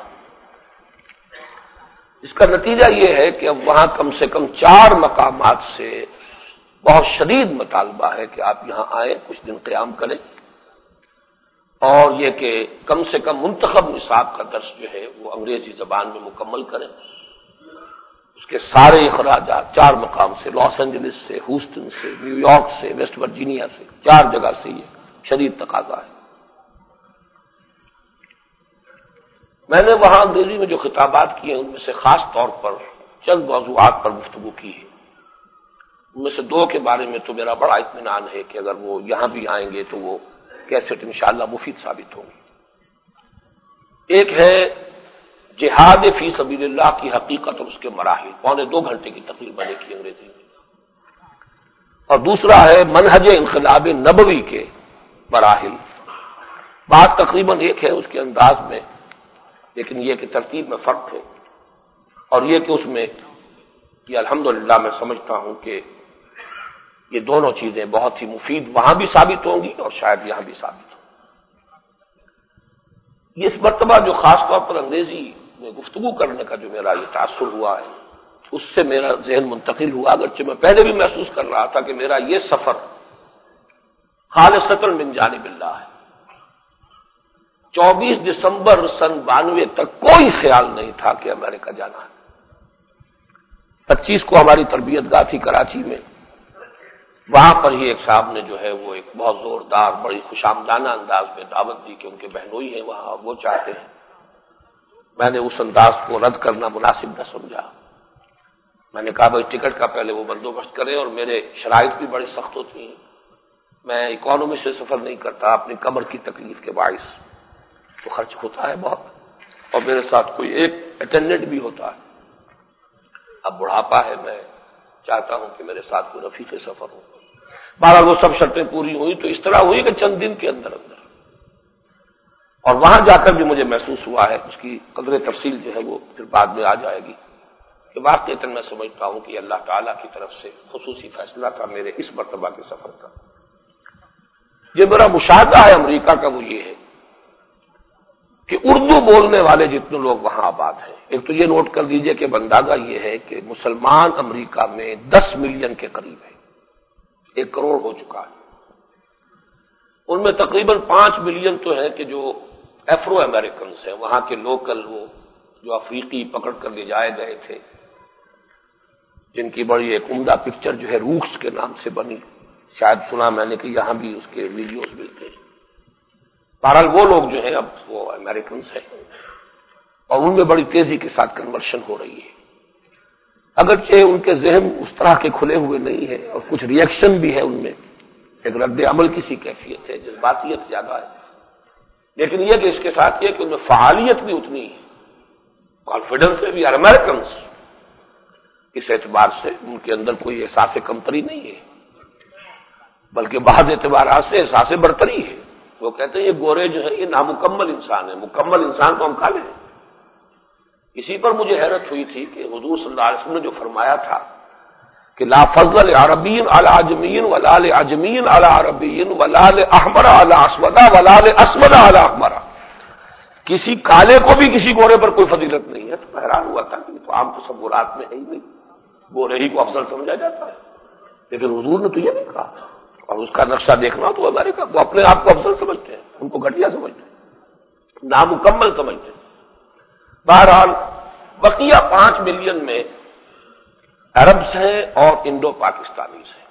اس کا نتیجہ یہ ہے کہ اب وہاں کم سے کم 4 مقامات سے بہت شدید مطالبہ ہے کہ آپ یہاں آئیں، کچھ دن قیام کریں، اور یہ کہ کم سے کم منتخب نصاب کا درس جو ہے وہ انگریزی زبان میں مکمل کریں، اس کے سارے اخراجات 4 مقام سے، لاس اینجلس سے، ہیوسٹن سے، نیو یارک سے، ویسٹ ورجینیا سے، 4 جگہ سے یہ شدید تقاضا ہے۔ میں نے وہاں انگریزی میں جو خطابات کیے ان میں سے خاص طور پر چند موضوعات پر گفتگو کی ہے، ان میں سے 2 کے بارے میں تو میرا بڑا اطمینان ہے کہ اگر وہ یہاں بھی آئیں گے تو وہ کیسٹ انشاءاللہ مفید ثابت ہوں گی۔ ایک ہے جہاد فی سبیل اللہ کی حقیقت اور اس کے مراحل، 1.25 گھنٹے کی تقریر میں نے کی انگریزی میں، اور دوسرا ہے منہج انقلاب نبوی کے مراحل، بات تقریباً ایک ہے اس کے انداز میں، لیکن یہ کہ ترتیب میں فرق ہے، اور یہ کہ اس میں یہ الحمدللہ میں سمجھتا ہوں کہ یہ دونوں چیزیں بہت ہی مفید وہاں بھی ثابت ہوں گی اور شاید یہاں بھی ثابت ہوں۔ اس مرتبہ جو خاص طور پر انگریزی میں گفتگو کرنے کا جو میرا یہ تاثر ہوا ہے، اس سے میرا ذہن منتقل ہوا، اگرچہ میں پہلے بھی محسوس کر رہا تھا کہ میرا یہ سفر خالصتاً من جانب اللہ ہے، 24 دسمبر سن 92 تک کوئی خیال نہیں تھا کہ امریکہ جانا ہے۔ 25 کو ہماری تربیت گاہ تھی کراچی میں، وہاں پر ہی ایک صاحب نے جو ہے وہ ایک بہت زوردار بڑی خوشامدانہ انداز میں دعوت دی کہ ان کے بہنوئی ہیں وہاں اور وہ چاہتے ہیں۔ میں نے اس انداز کو رد کرنا مناسب نہ سمجھا۔ میں نے کہا بھائی ٹکٹ کا پہلے وہ بندوبست کریں، اور میرے شرائط بھی بڑے سخت ہوتی ہیں، میں اکانومی سے سفر نہیں کرتا اپنی کمر کی تکلیف کے باعث، تو خرچ ہوتا ہے بہت، اور میرے ساتھ کوئی ایک اٹینڈنٹ بھی ہوتا ہے۔ اب بڑھاپا ہے، میں چاہتا ہوں کہ میرے ساتھ کوئی رفیق سفر ہو۔ بہرحال وہ سب شرطیں پوری ہوئی تو اس طرح ہوئی کہ چند دن کے اندر اندر، اور وہاں جا کر بھی مجھے محسوس ہوا ہے، اس کی قدر تفصیل جو ہے وہ پھر بعد میں آ جائے گی، کہ واقعتاً میں سمجھتا ہوں کہ اللہ تعالیٰ کی طرف سے خصوصی فیصلہ تھا میرے اس مرتبہ کے سفر کا۔ یہ میرا مشاہدہ ہے امریکہ کا، وہ یہ ہے کہ اردو بولنے والے جتنے لوگ وہاں آباد ہیں، ایک تو یہ نوٹ کر دیجئے کہ اندازہ یہ ہے کہ مسلمان امریکہ میں 10 ملین کے قریب ہے، 1 کروڑ ہو چکا ہے۔ ان میں تقریباً 5 ملین تو ہیں کہ جو ایفرو امریکنز ہیں، وہاں کے لوکل، وہ جو افریقی پکڑ کر لے جائے گئے تھے، جن کی بڑی ایک عمدہ پکچر جو ہے روٹس کے نام سے بنی، شاید سنا میں نے کہ یہاں بھی اس کے ویڈیوز ملتے ہیں۔ بہرحال وہ لوگ جو ہیں اب وہ امریکنز ہیں، اور ان میں بڑی تیزی کے ساتھ کنورشن ہو رہی ہے، اگرچہ ان کے ذہن اس طرح کے کھلے ہوئے نہیں ہیں، اور کچھ ری ایکشن بھی ہے ان میں، ایک رد عمل کی سی کیفیت ہے، جذباتیت زیادہ ہے، لیکن یہ کہ اس کے ساتھ یہ کہ ان میں فعالیت بھی اتنی ہے، کانفیڈنس بھی امریکنز، اس اعتبار سے ان کے اندر کوئی احساس کمتری نہیں ہے، بلکہ بعض اعتبارات سے احساس برتری ہے۔ وہ کہتے ہیں یہ گورے جو ہیں یہ نامکمل انسان ہیں، مکمل انسان تو ہم کالے ہیں۔ اسی پر مجھے حیرت ہوئی تھی کہ حضور صلی اللہ علیہ وسلم نے جو فرمایا تھا کہ لا فضل لعربی علی عجمی ولا لعجمی علی عربی ولا لاحمر علی اسود ولا لاسود علی احمر، کسی کالے کو بھی کسی گورے پر کوئی فضیلت نہیں ہے۔ تو حیران ہوا تھا کہ تو عام تصورات میں ہے ہی نہیں، گورے ہی کو افضل سمجھا جاتا ہے، لیکن حضور نے تو یہ نہیں کہا، اور اس کا نقشہ دیکھنا تو امریکہ، وہ اپنے آپ کو افضل سمجھتے ہیں، ان کو گھٹیا سمجھتے ہیں، نامکمل سمجھتے ہیں۔ بہرحال بقیہ 5 ملین میں عربز ہیں اور انڈو پاکستانیز ہیں۔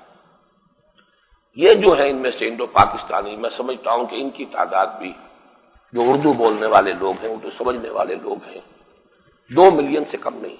یہ جو ہیں ان میں سے انڈو پاکستانی، میں سمجھتا ہوں کہ ان کی تعداد بھی جو اردو بولنے والے لوگ ہیں، اردو سمجھنے والے لوگ ہیں، 2 ملین سے کم نہیں۔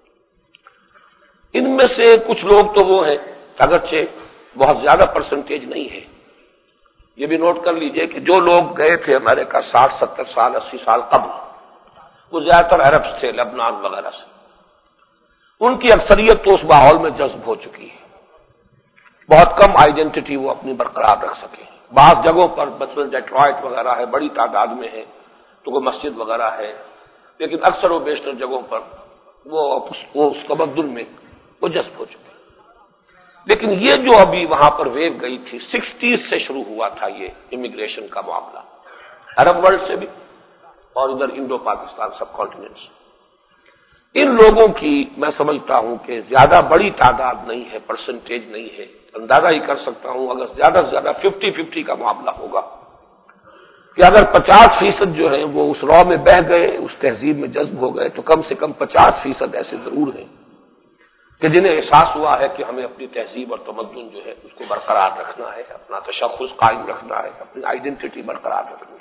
ان میں سے کچھ لوگ تو وہ ہیں، اگرچہ بہت زیادہ پرسنٹیج نہیں ہے، یہ بھی نوٹ کر لیجئے کہ جو لوگ گئے تھے امریکہ 60 70 سال 80 سال قبل، وہ زیادہ تر عرب تھے، لبنان وغیرہ سے، ان کی اکثریت تو اس ماحول میں جذب ہو چکی ہے، بہت کم آئیڈینٹی وہ اپنی برقرار رکھ سکے۔ بعض جگہوں پر مثلا ڈیٹرائٹ وغیرہ ہے، بڑی تعداد میں ہے تو وہ مسجد وغیرہ ہے، لیکن اکثر و بیشتر جگہوں پر وہ اس تمدن میں وہ جذب ہو چکے۔ لیکن یہ جو ابھی وہاں پر ویو گئی تھی، 60s سے شروع ہوا تھا یہ امیگریشن کا معاملہ، عرب ورلڈ سے بھی اور ادھر انڈو پاکستان سب کانٹیننٹ سے۔ ان لوگوں کی میں سمجھتا ہوں کہ زیادہ بڑی تعداد نہیں ہے، پرسنٹیج نہیں ہے، اندازہ ہی کر سکتا ہوں اگر زیادہ سے زیادہ 50-50 کا معاملہ ہوگا کہ اگر 50% جو ہیں وہ اس رو میں بہہ گئے، اس تہذیب میں جذب ہو گئے، تو کم سے کم 50% ایسے ضرور ہیں کہ جنہیں احساس ہوا ہے کہ ہمیں اپنی تہذیب اور تمدن جو ہے اس کو برقرار رکھنا ہے، اپنا تشخص قائم رکھنا ہے، اپنی آئیڈینٹی برقرار رکھنی ہے۔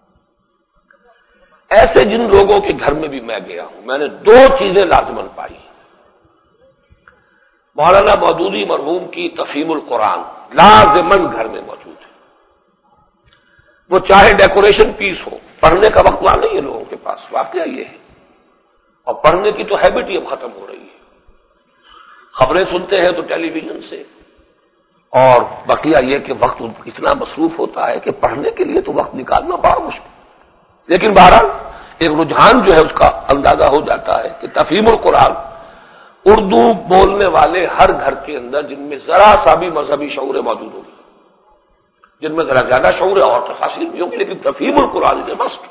ایسے جن لوگوں کے گھر میں بھی میں گیا ہوں، میں نے 2 چیزیں لازماً پائی۔ مولانا مودودی مرحوم کی تفہیم القرآن لازماً گھر میں موجود ہے، وہ چاہے ڈیکوریشن پیس ہو، پڑھنے کا وقت وہاں نہیں ہے لوگوں کے پاس، واقعہ یہ ہے، اور پڑھنے کی تو ہیبٹ ہی اب ختم ہو رہی ہے، خبریں سنتے ہیں تو ٹیلی ویژن سے، اور بقیہ یہ کہ وقت اتنا مصروف ہوتا ہے کہ پڑھنے کے لیے تو وقت نکالنا بڑا مشکل۔ لیکن بہرحال ایک رجحان جو ہے اس کا اندازہ ہو جاتا ہے کہ تفہیم القرآن اردو بولنے والے ہر گھر کے اندر، جن میں ذرا سا بھی مذہبی شعور موجود ہوگی، جن میں ذرا زیادہ شعور ہے اور تفاصیل بھی ہوگی، لیکن تفہیم القرآن از مسٹ۔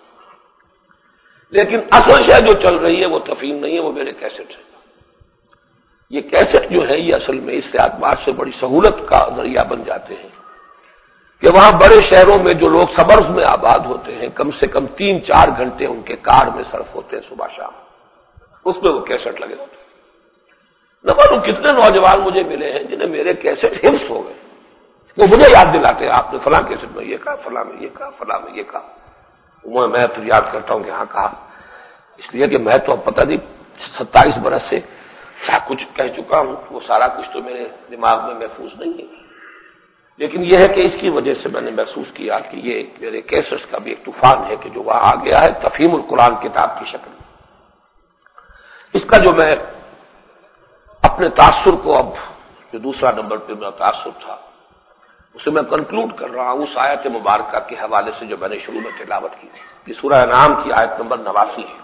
لیکن اصل شے جو چل رہی ہے وہ تفہیم نہیں ہے، وہ میرے کیسٹ ہے۔ یہ کیسٹ جو ہے یہ اصل میں اس اعتبار سے بڑی سہولت کا ذریعہ بن جاتے ہیں کہ وہاں بڑے شہروں میں جو لوگ سبرز میں آباد ہوتے ہیں کم سے کم 3-4 گھنٹے ان کے کار میں صرف ہوتے ہیں صبح شام، اس میں وہ کیسٹ لگے ہوتے ہیں۔ نہ معلوم کتنے نوجوان مجھے ملے ہیں جنہیں میرے کیسٹ حفظ ہو گئے، وہ مجھے یاد دلاتے ہیں آپ نے فلاں کیسٹ میں یہ کہا، فلاں میں یہ کہا، فلاں میں یہ کہا۔ میں پھر یاد کرتا ہوں کہ ہاں کہا، اس لیے کہ میں تو اب پتہ نہیں 27 برس سے کیا کچھ کہہ چکا ہوں، وہ سارا کچھ تو میرے دماغ میں محفوظ نہیں ہے، لیکن یہ ہے کہ اس کی وجہ سے میں نے محسوس کیا کہ یہ میرے کیسٹس کا بھی ایک طوفان ہے کہ جو وہاں آ گیا ہے تفہیم القرآن کتاب کی شکل میں۔ اس کا جو میں اپنے تاثر کو اب جو دوسرا نمبر پہ میرا تاثر تھا اسے میں کنکلوڈ کر رہا ہوں اس آیت مبارکہ کے حوالے سے جو میں نے شروع میں تلاوت کی تھی، کہ سورہ انعام کی آیت نمبر 89 ہے،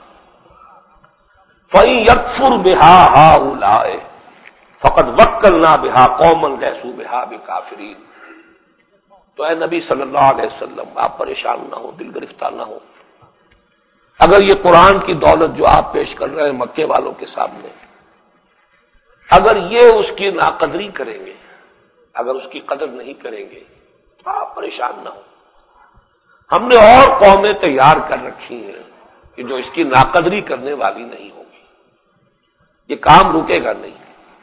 فَإِن يَكْفُرْ بِهَا هَؤُلَاءِ فَقَدْ وَكَّلْنَا بِهَا قَوْمًا لَيْسُوا بِهَا بِكَافِرِينَ۔ تو اے نبی صلی اللہ علیہ وسلم آپ پریشان نہ ہو، دل گرفتار نہ ہو، اگر یہ قرآن کی دولت جو آپ پیش کر رہے ہیں مکے والوں کے سامنے، اگر یہ اس کی ناقدری کریں گے، اگر اس کی قدر نہیں کریں گے تو آپ پریشان نہ ہو، ہم نے اور قومیں تیار کر رکھی ہیں کہ جو اس کی ناقدری کرنے والی نہیں ہوگی، یہ کام رکے گا نہیں۔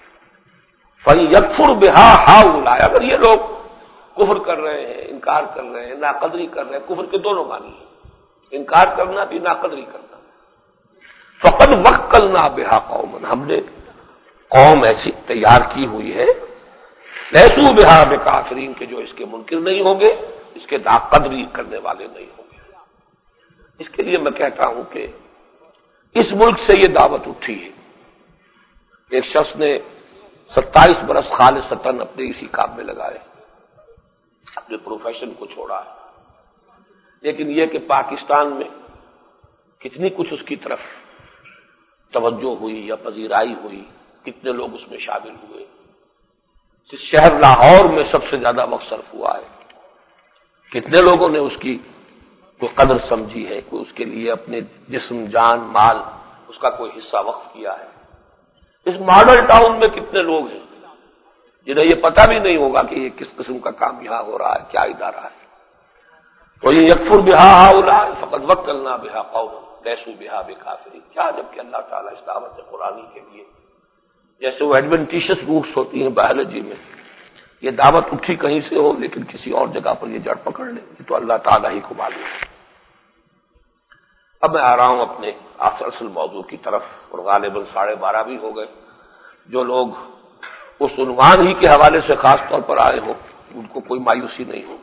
فَيَكْفُرْ بِهَا هَؤُلَاءِ، اگر یہ لوگ کفر کر رہے ہیں، انکار کر رہے ہیں، ناقدری کر رہے ہیں، کفر کے دونوں معنی ہیں، انکار کرنا بھی، ناقدری کرنا۔ فَقَدْ وَكَّلْنَا بِهَا قَوْمًا، ہم نے قوم ایسی تیار کی ہوئی ہے لیسوا بہا بکافرین، کہ جو اس کے منکر نہیں ہوں گے، اس کے ناقدری کرنے والے نہیں ہوں گے۔ اس کے لیے میں کہتا ہوں کہ اس ملک سے یہ دعوت اٹھی ہے، ایک شخص نے 27 برس خالصتاً اپنے اسی کام میں لگائے، اپنے پروفیشن کو چھوڑا ہے، لیکن یہ کہ پاکستان میں کتنی کچھ اس کی طرف توجہ ہوئی یا پذیرائی ہوئی، کتنے لوگ اس میں شامل ہوئے۔ جس شہر لاہور میں سب سے زیادہ وقت صرف ہوا ہے، کتنے لوگوں نے اس کی کوئی قدر سمجھی ہے، کوئی اس کے لیے اپنے جسم، جان، مال، اس کا کوئی حصہ وقف کیا ہے۔ اس ماڈل ٹاؤن میں کتنے لوگ ہیں جنہیں یہ پتہ بھی نہیں ہوگا کہ یہ کس قسم کا کام یہاں ہو رہا ہے، کیا ادارہ ہے۔ تو یہ یکفر بہا ہؤلاء فقد وکلنا بہا قوما لیسوا بہا بکافرین، کیا جب کہ اللہ تعالیٰ اس دعوت قرآنی کے لیے، جیسے وہ ایڈوینٹیشس روٹس ہوتی ہیں بایولوجی میں، یہ دعوت اٹھی کہیں سے ہو لیکن کسی اور جگہ پر یہ جڑ پکڑ لے، یہ تو اللہ تعالیٰ ہی کو معلوم ہے۔ اب میں آ رہا ہوں اپنے اصل موضوع کی طرف، اور غالباً 12:30 بھی ہو گئے۔ جو لوگ اس عنوان ہی کے حوالے سے خاص طور پر آئے ہوں ان کو کوئی مایوسی نہیں ہوگی۔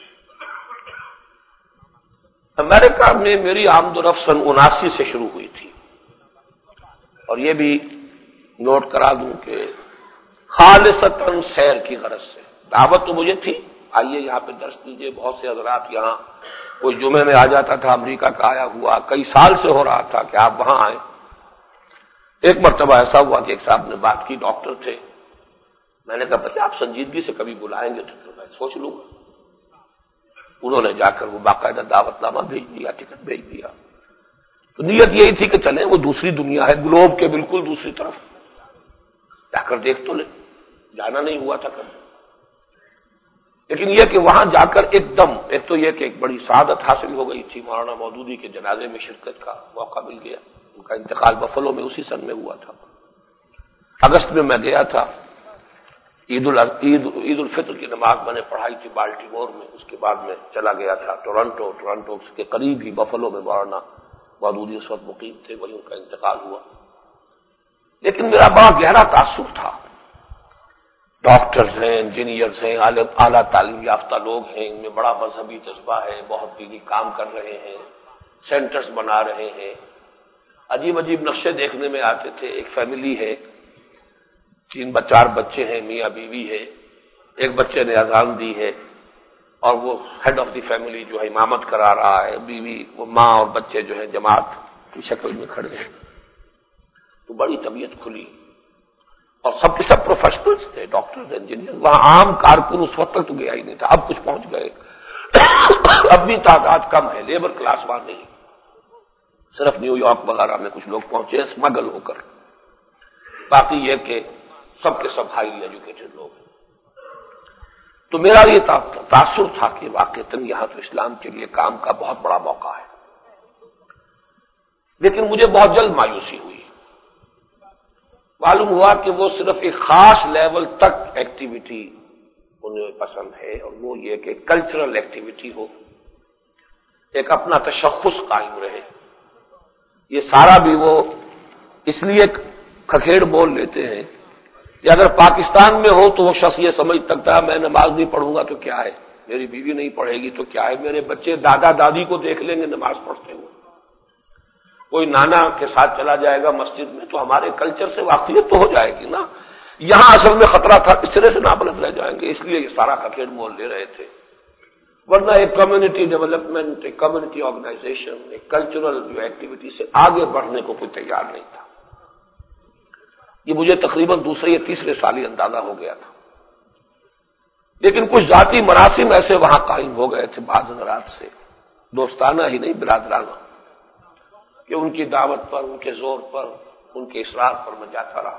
امریکہ میں میری آمد و رفت سن 79 سے شروع ہوئی تھی، اور یہ بھی نوٹ کرا دوں کہ خالصتاً سیر کی غرض سے، دعوت تو مجھے تھی آئیے یہاں پہ درس دیجیے، بہت سے حضرات یہاں، کوئی جمعے میں آ جاتا تھا امریکہ کا آیا ہوا، کئی سال سے ہو رہا تھا کہ آپ وہاں آئیں۔ ایک مرتبہ ایسا ہوا کہ ایک صاحب نے بات کی، ڈاکٹر تھے، میں نے کہا بھائی آپ سنجیدگی سے کبھی بلائیں گے تو میں سوچ لوں گا۔ انہوں نے جا کر وہ باقاعدہ دعوت نامہ بھیج دیا، ٹکٹ بھیج دیا، تو نیت یہی تھی کہ چلیں، وہ دوسری دنیا ہے، گلوب کے بالکل دوسری طرف، جا کر دیکھ تو لیں، جانا نہیں ہوا تھا کبھی۔ لیکن یہ کہ وہاں جا کر ایک دم، ایک تو یہ کہ ایک بڑی سعادت حاصل ہو گئی تھی، مولانا مودودی کے جنازے میں شرکت کا موقع مل گیا، ان کا انتقال بفلو میں اسی سن میں ہوا تھا۔ اگست میں میں گیا تھا، عید الفطر کی نماز میں نے پڑھائی تھی بالٹیمور میں، اس کے بعد میں چلا گیا تھا ٹورنٹو کے قریب ہی بفلو میں مولانا مودودی اس وقت مقیم تھے، وہیں ان کا انتقال ہوا۔ لیکن میرا بڑا گہرا تاثر تھا، ڈاکٹرز ہیں، انجینئرز ہیں، اعلیٰ تعلیم یافتہ لوگ ہیں، ان میں بڑا مذہبی جذبہ ہے، بہت دینی کام کر رہے ہیں، سینٹرز بنا رہے ہیں، عجیب عجیب نقشے دیکھنے میں آتے تھے۔ ایک فیملی ہے، 3-4 بچے ہیں، میاں بیوی ہے، ایک بچے نے اذان دی ہے اور وہ ہیڈ آف دی فیملی جو ہے امامت کرا رہا ہے، بیوی، وہ ماں اور بچے جو ہیں جماعت کی شکل میں کھڑے ہیں۔ تو بڑی طبیعت کھلی، اور سب کے سب پروفیشنلز تھے، ڈاکٹرز، انجینئر۔ وہاں عام کارکن اس وقت تک تو گیا ہی نہیں تھا، اب کچھ پہنچ گئے، اب بھی تعداد کم ہے، لیبر کلاس وہاں نہیں، صرف نیو یارک وغیرہ میں کچھ لوگ پہنچے اسمگل ہو کر، باقی یہ کہ سب کے سب ہائیلی ایجوکیٹڈ لوگ ہیں۔ تو تو میرا یہ تاثر تھا کہ واقعتاً یہاں تو اسلام کے لیے کام کا بہت بڑا موقع ہے، لیکن مجھے بہت جلد مایوسی ہوئی۔ معلوم ہوا کہ وہ صرف ایک خاص لیول تک ایکٹیویٹی انہیں پسند ہے، اور وہ یہ کہ کلچرل ایکٹیویٹی ہو، ایک اپنا تشخص قائم رہے۔ یہ سارا بھی وہ اس لیے کھکھیڑ بول لیتے ہیں کہ اگر پاکستان میں ہو تو وہ شخص یہ سمجھ سکتا ہے میں نماز نہیں پڑھوں گا تو کیا ہے، میری بیوی نہیں پڑھے گی تو کیا ہے، میرے بچے دادا دادی کو دیکھ لیں گے نماز پڑھتے ہوئے، کوئی نانا کے ساتھ چلا جائے گا مسجد میں تو ہمارے کلچر سے واقفیت تو ہو جائے گی نا۔ یہاں اصل میں خطرہ تھا اس طرح سے ناپلد رہ جائیں گے، اس لیے یہ سارا کھکھیڑ مول لے رہے تھے۔ ورنہ ایک کمیونٹی ڈیولپمنٹ، ایک کمیونٹی آرگنائزیشن، ایک کلچرل جو ایکٹیویٹی سے آگے بڑھنے کو کوئی تیار نہیں تھا۔ یہ مجھے تقریباً دوسرے یا تیسرے سال ہی اندازہ ہو گیا تھا، لیکن کچھ ذاتی مراسم ایسے وہاں قائم ہو گئے تھے بعض حضرات سے، دوستانہ ہی نہیں برادرانہ، کہ ان کی دعوت پر، ان کے زور پر، ان کے اصرار پر میں جاتا رہا۔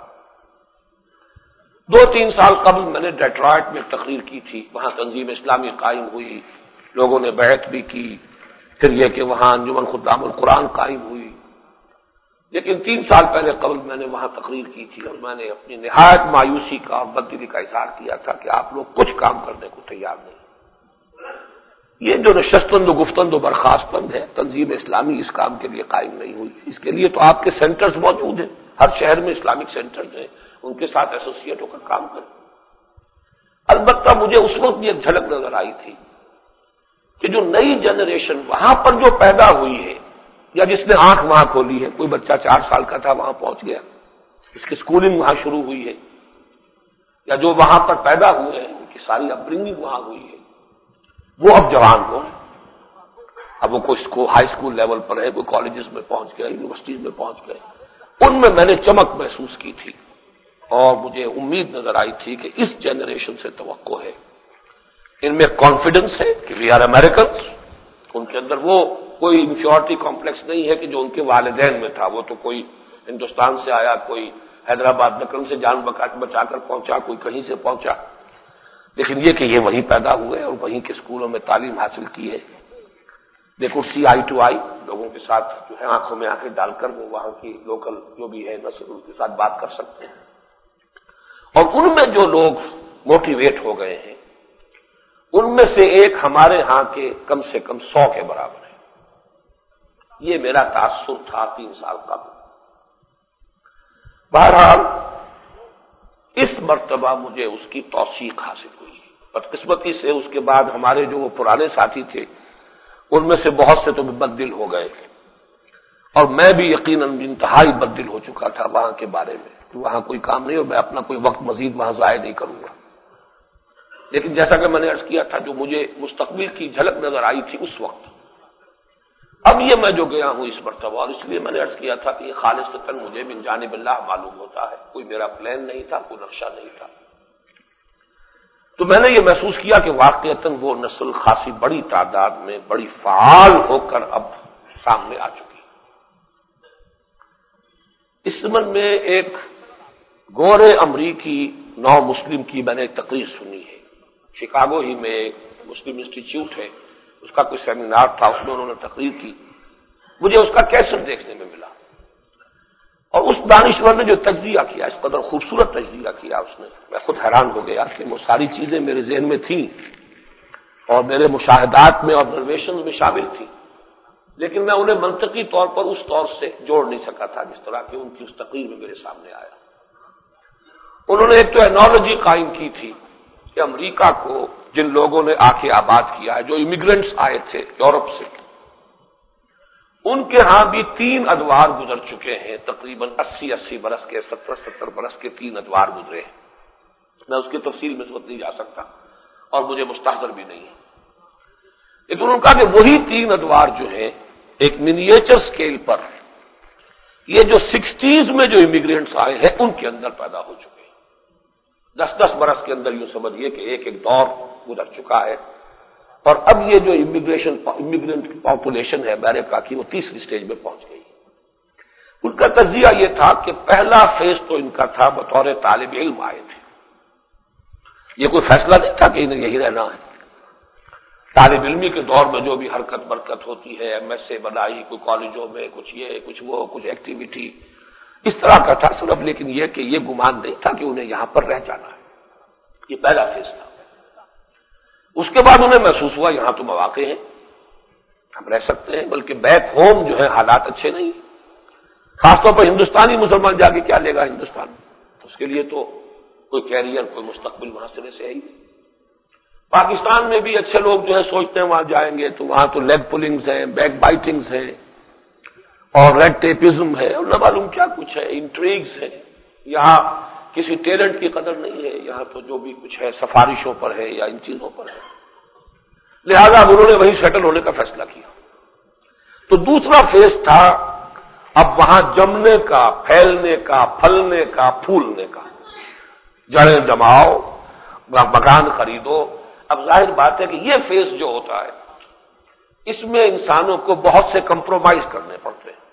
2-3 سال قبل میں نے ڈیٹرائٹ میں تقریر کی تھی، وہاں تنظیم اسلامی قائم ہوئی، لوگوں نے بیعت بھی کی، پھر یہ کہ وہاں انجمن خدام القرآن قائم ہوئی، لیکن 3 سال پہلے قبل میں نے وہاں تقریر کی تھی اور میں نے اپنی نہایت مایوسی کا اور بددلی کا اظہار کیا تھا کہ آپ لوگ کچھ کام کرنے کو تیار نہیں۔ یہ جو نشستند و گفتند و برخاستند ہے، تنظیم اسلامی اس کام کے لیے قائم نہیں ہوئی، اس کے لیے تو آپ کے سینٹرز موجود ہیں، ہر شہر میں اسلامک سینٹرز ہیں، ان کے ساتھ ایسوسیٹ ہو کر کام کریں۔ البتہ مجھے اس وقت یہ جھلک نظر آئی تھی کہ جو نئی جنریشن وہاں پر جو پیدا ہوئی ہے، یا جس نے آنکھ وہاں کھولی ہے، کوئی بچہ 4 سال کا تھا وہاں پہنچ گیا، اس کی اسکولنگ وہاں شروع ہوئی ہے، یا جو وہاں پر پیدا ہوئے ہیں ان کی ساری اپ برنگنگ وہاں ہوئی ہے، وہ اب جوان ہو، اب وہ کوئی ہائی اسکول لیول پر ہے، کوئی کالجز میں پہنچ گئے، یونیورسٹیز میں پہنچ گئے، ان میں میں نے چمک محسوس کی تھی، اور مجھے امید نظر آئی تھی کہ اس جنریشن سے توقع ہے، ان میں کانفیڈنس ہے کہ وی آر امریکنس، ان کے اندر وہ کوئی انفیورٹی کمپلیکس نہیں ہے کہ جو ان کے والدین میں تھا، وہ تو کوئی ہندوستان سے آیا، کوئی حیدرآباد نکل سے جان بچا کر پہنچا، کوئی کہیں سے پہنچا، لیکن یہ کہ یہ وہیں پیدا ہوئے اور وہیں کے اسکولوں میں تعلیم حاصل کی ہے۔ They could see I to آئی، لوگوں کے ساتھ جو ہے آنکھوں میں آنکھیں ڈال کر وہ وہاں کی لوکل جو بھی ہے نسل ان کے ساتھ بات کر سکتے ہیں، اور ان میں جو لوگ موٹیویٹ ہو گئے ہیں ان میں سے ایک ہمارے ہاں کے کم سے کم 100 کے برابر ہے۔ یہ میرا تاثر تھا 3 سال قبل۔ بہرحال اس مرتبہ مجھے اس کی توثیق حاصل ہوئی، بدقسمتی سے اس کے بعد ہمارے جو وہ پرانے ساتھی تھے ان میں سے بہت سے تو بددل ہو گئے، اور میں بھی یقیناً انتہائی بددل ہو چکا تھا وہاں کے بارے میں کہ وہاں کوئی کام نہیں اور میں اپنا کوئی وقت مزید وہاں ضائع نہیں کروں گا۔ لیکن جیسا کہ میں نے عرض کیا تھا، جو مجھے مستقبل کی جھلک نظر آئی تھی اس وقت، اب یہ میں جو گیا ہوں اس مرتبہ، اور اس لیے میں نے عرض کیا تھا کہ یہ خالصتاً مجھے من جانب اللہ معلوم ہوتا ہے، کوئی میرا پلان نہیں تھا، کوئی نقشہ نہیں تھا، تو میں نے یہ محسوس کیا کہ واقعتاً وہ نسل خاصی بڑی تعداد میں بڑی فعال ہو کر اب سامنے آ چکی۔ اس زمن میں ایک گورے امریکی نو مسلم کی میں نے ایک تقریر سنی ہے، شکاگو ہی میں ایک مسلم انسٹیٹیوٹ ہے، اس کا کوئی سیمینار تھا، اس میں انہوں نے تقریر کی، مجھے اس کا کیسٹ دیکھنے میں ملا، اور اس دانشور نے جو تجزیہ کیا، اس قدر خوبصورت تجزیہ کیا اس نے، میں خود حیران ہو گیا کہ وہ ساری چیزیں میرے ذہن میں تھیں اور میرے مشاہدات میں، آبزرویشنز میں شامل تھیں، لیکن میں انہیں منطقی طور پر اس طور سے جوڑ نہیں سکا تھا جس طرح کہ ان کی اس تقریر میں میرے سامنے آیا۔ انہوں نے ایک تو انالوجی قائم کی تھی کہ امریکہ کو جن لوگوں نے آ کے آباد کیا ہے، جو امیگرینٹس آئے تھے یورپ سے، ان کے ہاں بھی 3 ادوار گزر چکے ہیں، تقریباً 80 برس کے، 70 برس کے 3 ادوار گزرے ہیں۔ میں اس کی تفصیل میں اس وقت نہیں جا سکتا اور مجھے مستحضر بھی نہیں ہے، لیکن انہوں نے کہا کہ وہی 3 ادوار جو ہیں ایک منیچر سکیل پر یہ جو 60s میں جو امیگرینٹس آئے ہیں ان کے اندر پیدا ہو چکے ہیں۔ 10 برس کے اندر یوں سمجھیے کہ ایک دور گزر چکا ہے، اور اب یہ جو امیگرینٹ پاپولیشن ہے امریکہ کی، وہ 3ری سٹیج میں پہنچ گئی۔ ان کا تجزیہ یہ تھا کہ پہلا فیز تو ان کا تھا بطور طالب علم آئے تھے، یہ کوئی فیصلہ نہیں تھا کہ انہیں یہی رہنا ہے. طالب علمی کے دور میں جو بھی حرکت برکت ہوتی ہے، ایم ایس سے بنائی، کوئی کالجوں میں کچھ یہ کچھ وہ کچھ ایکٹیویٹی اس طرح کا تھا صرف، لیکن یہ کہ یہ گمان نہیں تھا کہ انہیں یہاں پر رہ جانا ہے. یہ پہلا فیز تھا. اس کے بعد انہیں محسوس ہوا یہاں تو مواقع ہیں، ہم رہ سکتے ہیں، بلکہ بیک ہوم جو ہے حالات اچھے نہیں، خاص طور پر ہندوستانی مسلمان جا کے کیا لے گا ہندوستان میں، اس کے لیے تو کوئی کیریئر کوئی مستقبل وہاں سے ہے ہی. پاکستان میں بھی اچھے لوگ جو ہے سوچتے ہیں وہاں جائیں گے تو وہاں تو لیگ پولنگز ہیں، بیک بائٹنگز ہیں اور ریڈ ٹیپزم ہے اور نہ معلوم کیا کچھ ہے، انٹریگز ہے. یہاں کسی ٹیلنٹ کی قدر نہیں ہے، یہاں تو جو بھی کچھ ہے سفارشوں پر ہے یا ان چیزوں پر ہے. لہذا انہوں نے وہیں سیٹل ہونے کا فیصلہ کیا. تو دوسرا فیز تھا اب وہاں جمنے کا، پھیلنے کا، پھلنے کا، پھولنے کا. جڑیں جماؤ، مکان خریدو. اب ظاہر بات ہے کہ یہ فیز جو ہوتا ہے اس میں انسانوں کو بہت سے کمپرومائز کرنے پڑتے ہیں.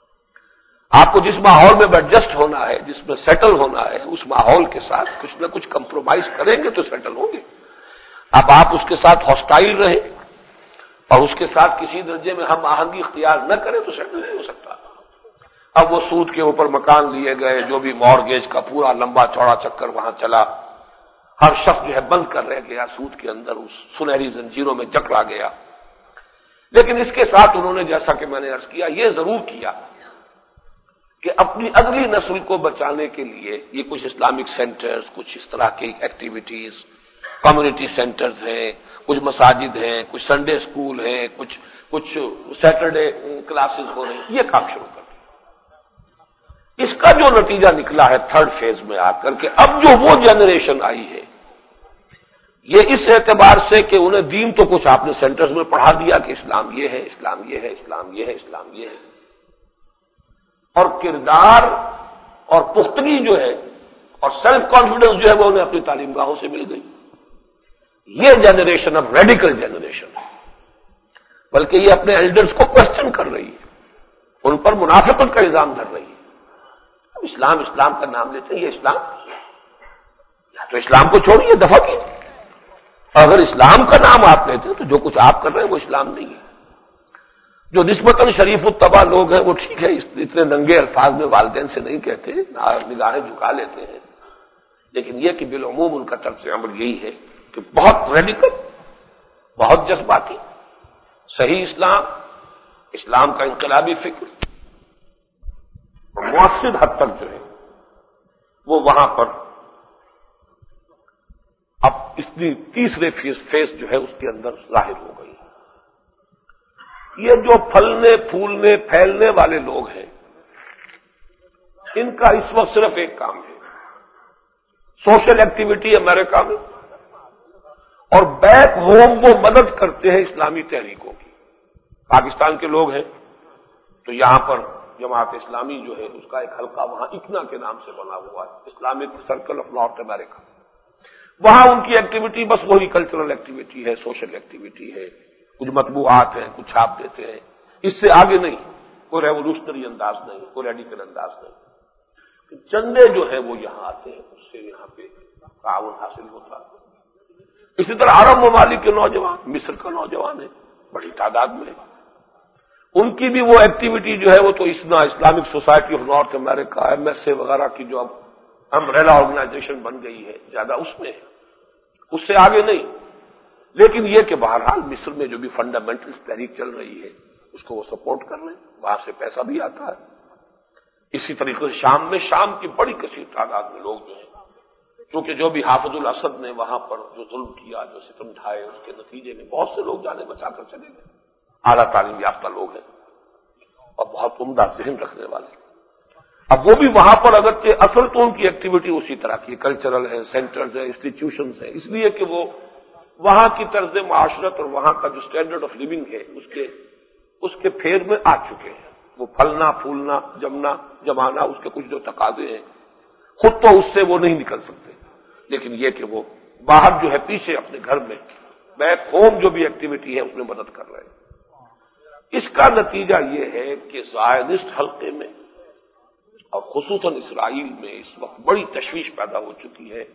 آپ کو جس ماحول میں ایڈجسٹ ہونا ہے، جس میں سیٹل ہونا ہے، اس ماحول کے ساتھ کچھ نہ کچھ کمپرومائز کریں گے تو سیٹل ہوں گے. اب آپ اس کے ساتھ ہاسٹائل رہیں اور اس کے ساتھ کسی درجے میں ہم آہنگی اختیار نہ کریں تو سیٹل نہیں ہو سکتا. اب وہ سود کے اوپر مکان لیے گئے، جو بھی مارگیج کا پورا لمبا چوڑا چکر وہاں چلا، ہر شخص جو ہے بند کر رہ گیا سود کے اندر، اس سنہری زنجیروں میں جکڑا گیا. لیکن اس کے ساتھ انہوں نے جیسا کہ میں نے عرض کیا یہ ضرور کیا کہ اپنی اگلی نسل کو بچانے کے لیے یہ کچھ اسلامک سینٹرز، کچھ اس طرح کی ایکٹیویٹیز، کمیونٹی سینٹرز ہیں، کچھ مساجد ہیں، کچھ سنڈے اسکول ہیں، کچھ سیٹرڈے کلاسز ہو رہی ہیں، یہ کام شروع کر. اس کا جو نتیجہ نکلا ہے تھرڈ فیز میں آ کر کے اب جو وہ جنریشن آئی ہے یہ اس اعتبار سے کہ انہیں دین تو کچھ آپ نے سینٹرز میں پڑھا دیا کہ اسلام یہ ہے، اسلام یہ ہے، اسلام یہ ہے، اسلام یہ ہے، اور کردار اور پختگی جو ہے اور سیلف کانفیڈنس جو ہے وہ انہیں اپنی تعلیم گاہوں سے مل گئی. یہ جنریشن اب ریڈیکل جنریشن ہے، بلکہ یہ اپنے ایلڈرز کو کوسچن کر رہی ہے، ان پر منافقت کا الزام دھر رہی ہے. اب اسلام کا نام لیتے ہیں، یہ اسلام یا تو اسلام کو چھوڑیے، دفع کیجیے. اور اگر اسلام کا نام آپ لیتے ہیں تو جو کچھ آپ کر رہے ہیں وہ اسلام نہیں ہے. جو نسبتاً شریف الطبع لوگ ہیں وہ ٹھیک ہے، اتنے ننگے الفاظ میں والدین سے نہیں کہتے، نگاہیں جھکا لیتے ہیں، لیکن یہ کہ بالعموم ان کا طرز عمل یہی ہے کہ بہت ریڈیکل، بہت جذباتی، صحیح اسلام کا انقلابی فکر اور مؤثر حد تک جو ہے وہ وہاں پر اب اس لیے تیسرے فیز جو ہے اس کے اندر ظاہر ہو گئی. یہ جو پھلنے پھولنے پھیلنے والے لوگ ہیں ان کا اس وقت صرف ایک کام ہے، سوشل ایکٹیویٹی امریکہ میں، اور بیک ہوم وہ مدد کرتے ہیں اسلامی تحریکوں کی. پاکستان کے لوگ ہیں تو یہاں پر جماعت اسلامی جو ہے اس کا ایک حلقہ وہاں اکنا کے نام سے بنا ہوا ہے، Islamic Circle of North America. وہاں ان کی ایکٹیویٹی بس وہی کلچرل ایکٹیویٹی ہے، سوشل ایکٹیویٹی ہے، کچھ مطبوعات ہیں، کچھ چھاپ دیتے ہیں، اس سے آگے نہیں، کوئی ریولوشنری انداز نہیں، کوئی ریڈیکل انداز نہیں. چندے جو ہیں وہ یہاں آتے ہیں، اس سے یہاں پہ تعاون حاصل ہوتا ہے. اسی طرح عرب ممالک کے نوجوان، مصر کا نوجوان ہے بڑی تعداد میں، ان کی بھی وہ ایکٹیویٹی جو ہے وہ تو Islamic Society of North America, MSA وغیرہ کی جو اب امبریلا آرگنائزیشن بن گئی ہے زیادہ اس میں ہے، اس سے آگے نہیں. لیکن یہ کہ بہرحال مصر میں جو بھی فنڈامنٹلسٹ تحریک چل رہی ہے اس کو وہ سپورٹ کر رہے ہیں، وہاں سے پیسہ بھی آتا ہے. اسی طریقے سے شام کی بڑی کثیر تعداد میں لوگ جو ہیں، کیونکہ جو بھی حافظ الاسد نے وہاں پر جو ظلم کیا، جو ستم ڈھائے، اس کے نتیجے میں بہت سے لوگ جانے بچا کر چلے گئے. اعلیٰ تعلیم یافتہ لوگ ہیں اور بہت عمدہ ذہن رکھنے والے. اب وہ بھی وہاں پر اگرچہ اصل تو ان کی ایکٹیویٹی اسی طرح کی کلچرل ہے، سینٹرز ہیں، انسٹیٹیوشنز ہیں، اس لیے کہ وہ وہاں کی طرز معاشرت اور وہاں کا جو اسٹینڈرڈ آف لیونگ ہے اس کے پھیر میں آ چکے ہیں. وہ پھلنا پھولنا جمانا اس کے کچھ جو تقاضے ہیں خود تو اس سے وہ نہیں نکل سکتے، لیکن یہ کہ وہ باہر جو ہے پیچھے اپنے گھر میں بیک ہوم جو بھی ایکٹیویٹی ہے اس میں مدد کر رہے ہیں. اس کا نتیجہ یہ ہے کہ زائنسٹ حلقے میں اور خصوصاً اسرائیل میں اس وقت بڑی تشویش پیدا ہو چکی ہے.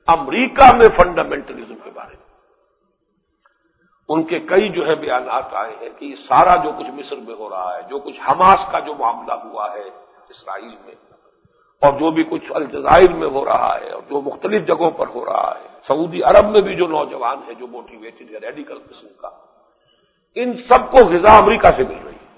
امریکہ میں فنڈامنٹلزم کے بارے میں ان کے کئی جو ہے بیانات آئے ہیں کہ یہ سارا جو کچھ مصر میں ہو رہا ہے، جو کچھ حماس کا جو معاملہ ہوا ہے اسرائیل میں، اور جو بھی کچھ الجزائر میں ہو رہا ہے، اور جو مختلف جگہوں پر ہو رہا ہے، سعودی عرب میں بھی جو نوجوان ہے جو موٹیویٹڈ ہے ریڈیکل قسم کا، ان سب کو غذا امریکہ سے مل رہی ہے۔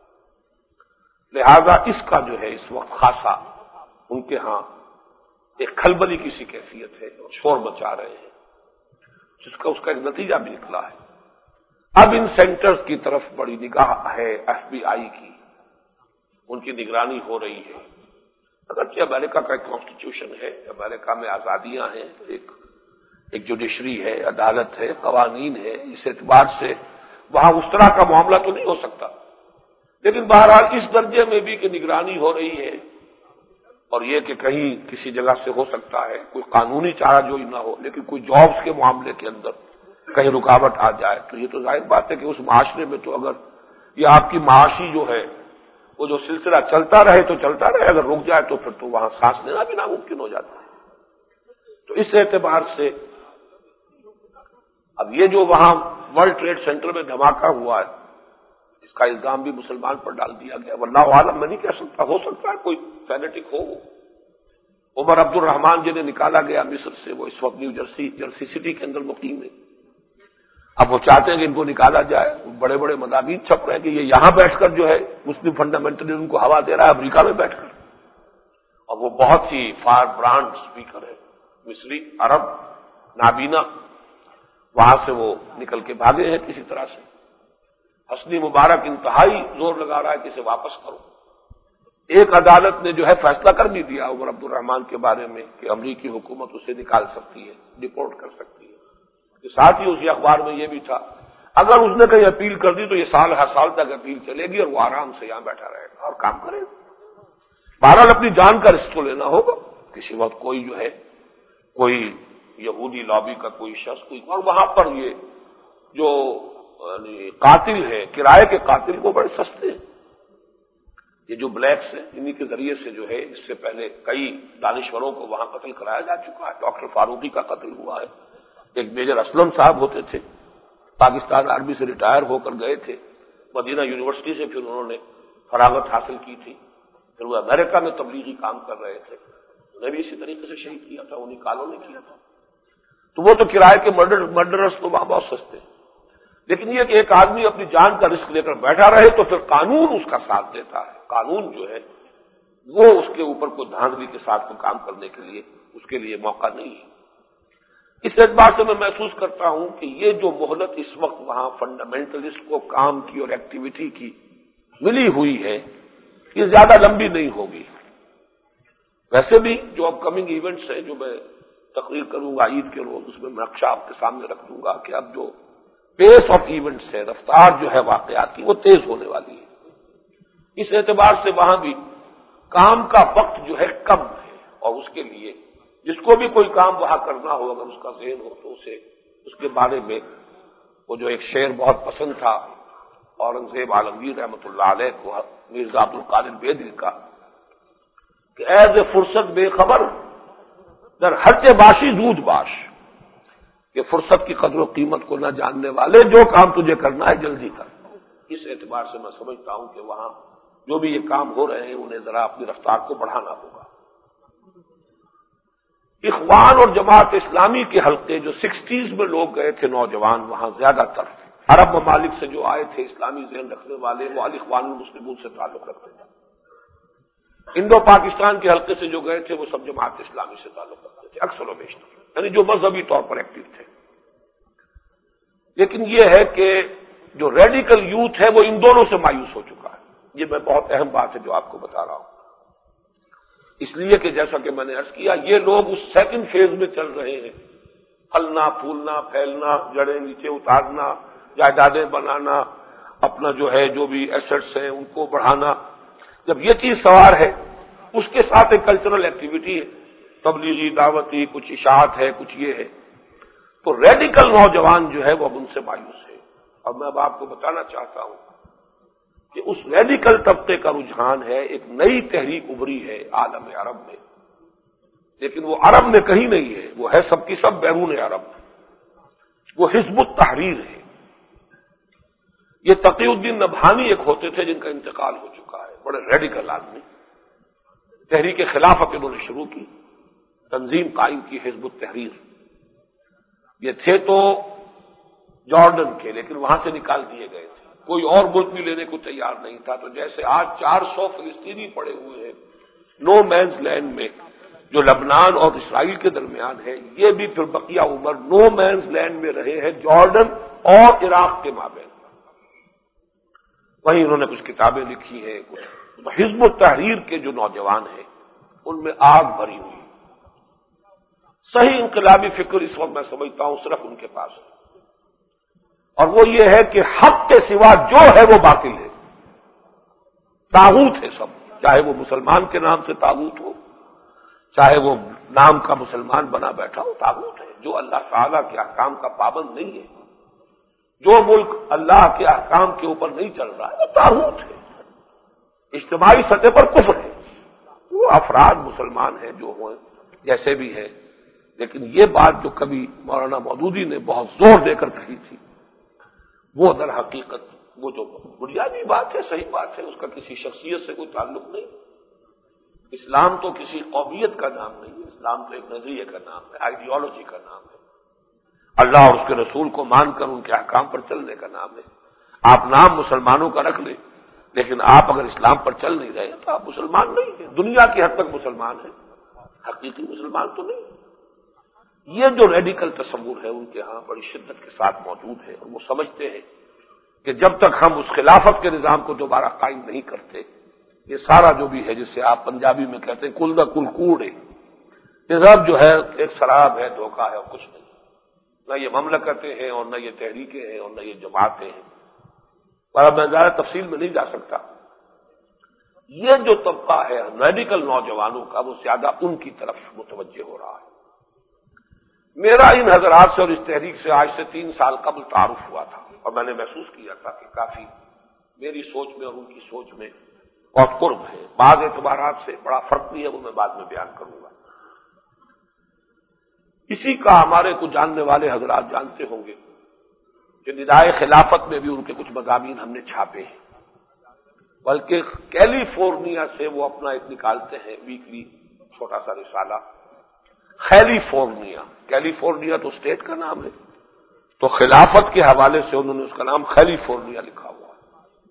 لہذا اس کا جو ہے اس وقت خاصا ان کے ہاں ایک کھلبلی کی سی کیفیت ہے اور شور مچا رہے ہیں، جس کا اس کا ایک نتیجہ بھی نکلا ہے۔ اب ان سینٹرز کی طرف بڑی نگاہ ہے ایف بی آئی کی، ان کی نگرانی ہو رہی ہے۔ اگرچہ امریکہ کا ایک کانسٹیٹیوشن ہے، امریکہ میں آزادیاں ہیں، ایک جوڈیشری ہے، عدالت ہے، قوانین ہے، اس اعتبار سے وہاں اس طرح کا معاملہ تو نہیں ہو سکتا، لیکن بہرحال اس درجے میں بھی کہ نگرانی ہو رہی ہے، اور یہ کہ کہیں کسی جگہ سے ہو سکتا ہے کوئی قانونی چارہ جوئی نہ ہو، لیکن کوئی جابز کے معاملے کے اندر کہیں رکاوٹ آ جائے تو یہ تو ظاہر بات ہے کہ اس معاشرے میں تو اگر یہ آپ کی معاشی جو ہے وہ جو سلسلہ چلتا رہے تو چلتا رہے، اگر رک جائے تو پھر تو وہاں سانس لینا بھی ناممکن ہو جاتا ہے۔ تو اس اعتبار سے اب یہ جو وہاں ورلڈ ٹریڈ سینٹر میں دھماکہ ہوا ہے، اس کا الزام بھی مسلمان پر ڈال دیا گیا۔ واللہ عالم میں نہیں کہہ سکتا، ہو سکتا ہے کوئی فینیٹک ہو۔ عمر عبد الرحمان جنہیں نکالا گیا مصر سے، وہ اس وقت نیو جرسی سٹی کے اندر مقیم ہے۔ اب وہ چاہتے ہیں کہ ان کو نکالا جائے، بڑے بڑے مضامین چھپ رہے ہیں کہ یہ یہاں بیٹھ کر جو ہے مسلم فنڈامنٹلزم کو ہوا دے رہا ہے امریکہ میں بیٹھ کر، اور وہ بہت ہی فار برانڈ اسپیکر ہے، مصری، عرب، نابینا، وہاں سے وہ نکل کے بھاگے ہیں کسی طرح سے۔ حسنی مبارک انتہائی زور لگا رہا ہے کہ اسے واپس کرو۔ ایک عدالت نے جو ہے فیصلہ کر بھی دیا عمر عبد الرحمان کے بارے میں کہ امریکی حکومت اسے نکال سکتی ہے، ڈپورٹ کر سکتی ہے۔ ساتھ ہی اسی اخبار میں یہ بھی تھا اگر اس نے کہیں اپیل کر دی تو یہ سال ہر سال تک اپیل چلے گی اور وہ آرام سے یہاں بیٹھا رہے گا اور کام کرے گا۔ بہرحال اپنی جان کا رسک تو لینا ہوگا، کسی وقت کوئی جو ہے کوئی یہودی لابی کا کوئی شخص کوئی، اور وہاں پر یہ جو قاتل ہے، کرائے کے قاتل وہ بڑے سستے ہیں، یہ جو بلیکس ہیں انہی کے ذریعے سے جو ہے اس سے پہلے کئی دانشوروں کو وہاں قتل کرایا جا چکا ہے۔ ڈاکٹر فاروقی کا قتل ہوا ہے، ایک میجر اسلم صاحب ہوتے تھے، پاکستان آرمی سے ریٹائر ہو کر گئے تھے، مدینہ یونیورسٹی سے پھر انہوں نے فراغت حاصل کی تھی، پھر وہ امریکہ میں تبلیغی کام کر رہے تھے، انہیں بھی اسی طریقے سے شہید کیا تھا، انہیں کالوں نے کیا تھا۔ تو وہ تو کرائے کے مرڈرس تو وہاں بہت سستے ہیں، لیکن یہ کہ ایک آدمی اپنی جان کا رسک لے کر بیٹھا رہے تو پھر قانون اس کا ساتھ دیتا ہے، قانون جو ہے وہ اس کے اوپر کوئی دھاندلی کے ساتھ کوئی کام کرنے کے لیے اس کے لیے موقع نہیں ہے۔ اس اعتبار سے میں محسوس کرتا ہوں کہ یہ جو مہلت اس وقت وہاں فنڈامنٹلسٹ کو کام کی اور ایکٹیویٹی کی ملی ہوئی ہے یہ زیادہ لمبی نہیں ہوگی۔ ویسے بھی جو اپ کمنگ ایونٹس ہیں جو میں تقریر کروں گا عید کے روز، اس میں نقشہ آپ کے سامنے رکھ دوں گا کہ اب جو پیس آف ایونٹس ہے، رفتار جو ہے واقعات کی وہ تیز ہونے والی ہے۔ اس اعتبار سے وہاں بھی کام کا وقت جو ہے کم ہے، اور اس کے لیے جس کو بھی کوئی کام وہاں کرنا ہو اگر اس کا ذہن ہو تو اسے اس کے بارے میں وہ جو ایک شعر بہت پسند تھا اورنگزیب عالمگیر رحمۃ اللہ علیہ کو مرزا عبد القادر بیدل کا کہ ایز اے فرصت بے خبر در ہرچے باشی زود باش، کہ فرصت کی قدر و قیمت کو نہ جاننے والے جو کام تجھے کرنا ہے جلدی کر۔ اس اعتبار سے میں سمجھتا ہوں کہ وہاں جو بھی یہ کام ہو رہے ہیں انہیں ذرا اپنی رفتار کو بڑھانا ہوگا۔ اخوان اور جماعت اسلامی کے حلقے جو 60s میں لوگ گئے تھے نوجوان، وہاں زیادہ تر عرب ممالک سے جو آئے تھے اسلامی ذہن رکھنے والے وہ الاخوان المسلمون سے تعلق رکھتے تھے۔ انڈو پاکستان کے حلقے سے جو گئے تھے وہ سب جماعت اسلامی سے تعلق رکھتے تھے اکثر و بیشتر، یعنی جو مذہبی طور پر ایکٹیو تھے۔ لیکن یہ ہے کہ جو ریڈیکل یوتھ ہے وہ ان دونوں سے مایوس ہو چکا ہے۔ یہ میں بہت اہم بات ہے جو آپ کو بتا رہا ہوں، اس لیے کہ جیسا کہ میں نے عرض کیا یہ لوگ اس سیکنڈ فیز میں چل رہے ہیں، پھلنا پھولنا پھیلنا، جڑیں نیچے اتارنا، جائیدادیں بنانا، اپنا جو ہے جو بھی ایسٹس ہیں ان کو بڑھانا۔ جب یہ چیز سوار ہے اس کے ساتھ ایک کلچرل ایکٹیویٹی ہے، تبلیغی دعوتی، کچھ اشاعت ہے، کچھ یہ ہے، تو ریڈیکل نوجوان جو ہے وہ اب ان سے مایوس ہے۔ اور میں اب آپ کو بتانا چاہتا ہوں کہ اس ریڈیکل طبقے کا رجحان ہے، ایک نئی تحریک ابھری ہے عالم عرب میں، لیکن وہ عرب میں کہیں نہیں ہے، وہ ہے سب کی سب بیرون عرب، وہ حزب التحریر ہے۔ یہ تقی الدین نبہانی ایک ہوتے تھے جن کا انتقال ہو چکا ہے، بڑے ریڈیکل آدمی، تحریک خلافت انہوں نے شروع کی، تنظیم قائم کی حزب التحریر۔ یہ تھے تو جارڈن کے، لیکن وہاں سے نکال دیے گئے تھے، کوئی اور ملک بھی لینے کو تیار نہیں تھا۔ تو جیسے آج 400 فلسطینی پڑے ہوئے ہیں نو مینز لینڈ میں جو لبنان اور اسرائیل کے درمیان ہے، یہ بھی پھر بقیہ عمر نو مینز لینڈ میں رہے ہیں جارڈن اور عراق کے مابین۔ وہیں انہوں نے کچھ کتابیں لکھی ہیں، کچھ حزب التحریر کے جو نوجوان ہیں ان میں آگ بھری ہوئی۔ صحیح انقلابی فکر اس وقت میں سمجھتا ہوں صرف ان کے پاس ہے، اور وہ یہ ہے کہ حق کے سوا جو ہے وہ باطل ہے، طاغوت ہے سب، چاہے وہ مسلمان کے نام سے طاغوت ہو، چاہے وہ نام کا مسلمان بنا بیٹھا ہو، طاغوت ہے۔ جو اللہ تعالیٰ کے احکام کا پابند نہیں ہے، جو ملک اللہ کے احکام کے اوپر نہیں چل رہا ہے، وہ طاغوت ہے، اجتماعی سطح پر کفر ہے۔ وہ افراد مسلمان ہیں جو ہوں جیسے بھی ہیں، لیکن یہ بات جو کبھی مولانا مودودی نے بہت زور دے کر کہی تھی، وہ در حقیقت وہ جو بنیادی بات ہے، صحیح بات ہے، اس کا کسی شخصیت سے کوئی تعلق نہیں۔ اسلام تو کسی قومیت کا نام نہیں ہے، اسلام تو ایک نظریے کا نام ہے، آئیڈیالوجی کا نام ہے، اللہ اور اس کے رسول کو مان کر ان کے احکام پر چلنے کا نام ہے۔ آپ نام مسلمانوں کا رکھ لیں، لیکن آپ اگر اسلام پر چل نہیں رہے تو آپ مسلمان نہیں ہیں، دنیا کی حد تک مسلمان ہیں، حقیقی مسلمان تو نہیں۔ یہ جو ریڈیکل تصور ہے ان کے ہاں بڑی شدت کے ساتھ موجود ہے، اور وہ سمجھتے ہیں کہ جب تک ہم اس خلافت کے نظام کو دوبارہ قائم نہیں کرتے، یہ سارا جو بھی ہے جسے آپ پنجابی میں کہتے ہیں کل دا کل کوڑ ہے، یہ سب جو ہے ایک شراب ہے، دھوکہ ہے اور کچھ نہیں۔ نہ یہ مملکتیں ہیں اور نہ یہ تحریکیں ہیں اور نہ یہ جماعتیں ہیں، پر اب میں زیادہ تفصیل میں نہیں جا سکتا۔ یہ جو طبقہ ہے ریڈیکل نوجوانوں کا، وہ زیادہ ان کی طرف متوجہ ہو رہا ہے۔ میرا ان حضرات سے اور اس تحریک سے آج سے 3 سال قبل تعارف ہوا تھا، اور میں نے محسوس کیا تھا کہ کافی میری سوچ میں اور ان کی سوچ میں بہت قرب ہے، بعض اعتبارات سے بڑا فرق بھی ہے، وہ میں بعد میں بیان کروں گا۔ اسی کا ہمارے کچھ جاننے والے حضرات جانتے ہوں گے کہ ندائے خلافت میں بھی ان کے کچھ مضامین ہم نے چھاپے ہیں، بلکہ کیلیفورنیا سے وہ اپنا ایک نکالتے ہیں ویکلی چھوٹا سا رسالہ، کیلیفورنیا تو اسٹیٹ کا نام ہے، تو خلافت کے حوالے سے انہوں نے اس کا نام کیلیفورنیا لکھا ہوا ہے۔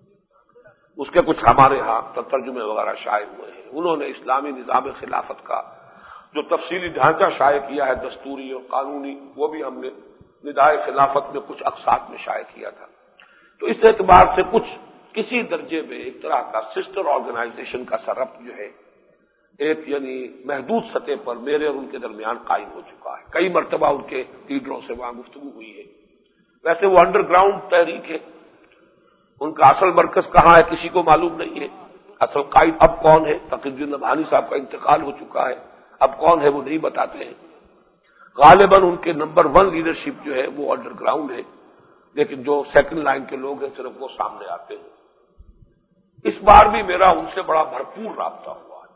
اس کے کچھ ہمارے ہاں ترجمے وغیرہ شائع ہوئے ہیں۔ انہوں نے اسلامی نظام خلافت کا جو تفصیلی ڈھانچہ شائع کیا ہے، دستوری اور قانونی، وہ بھی ہم نے ندائے خلافت میں کچھ اقساط میں شائع کیا تھا۔ تو اس اعتبار سے کچھ کسی درجے میں ایک طرح کا سسٹر آرگنائزیشن کا سربت جو ہے ایک یعنی محدود سطح پر میرے اور ان کے درمیان قائم ہو چکا ہے۔ کئی مرتبہ ان کے لیڈروں سے وہاں گفتگو ہوئی ہے۔ ویسے وہ انڈر گراؤنڈ تحریک ہے، ان کا اصل مرکز کہاں ہے کسی کو معلوم نہیں ہے، اصل قائد اب کون ہے، تقی الدین نبہانی صاحب کا انتقال ہو چکا ہے، اب کون ہے وہ نہیں بتاتے ہیں۔ غالباً ان کے نمبر 1 لیڈرشپ جو ہے وہ انڈر گراؤنڈ ہے، لیکن جو سیکنڈ لائن کے لوگ ہیں صرف وہ سامنے آتے ہیں۔ اس بار بھی میرا ان سے بڑا بھرپور رابطہ ہوا ہے۔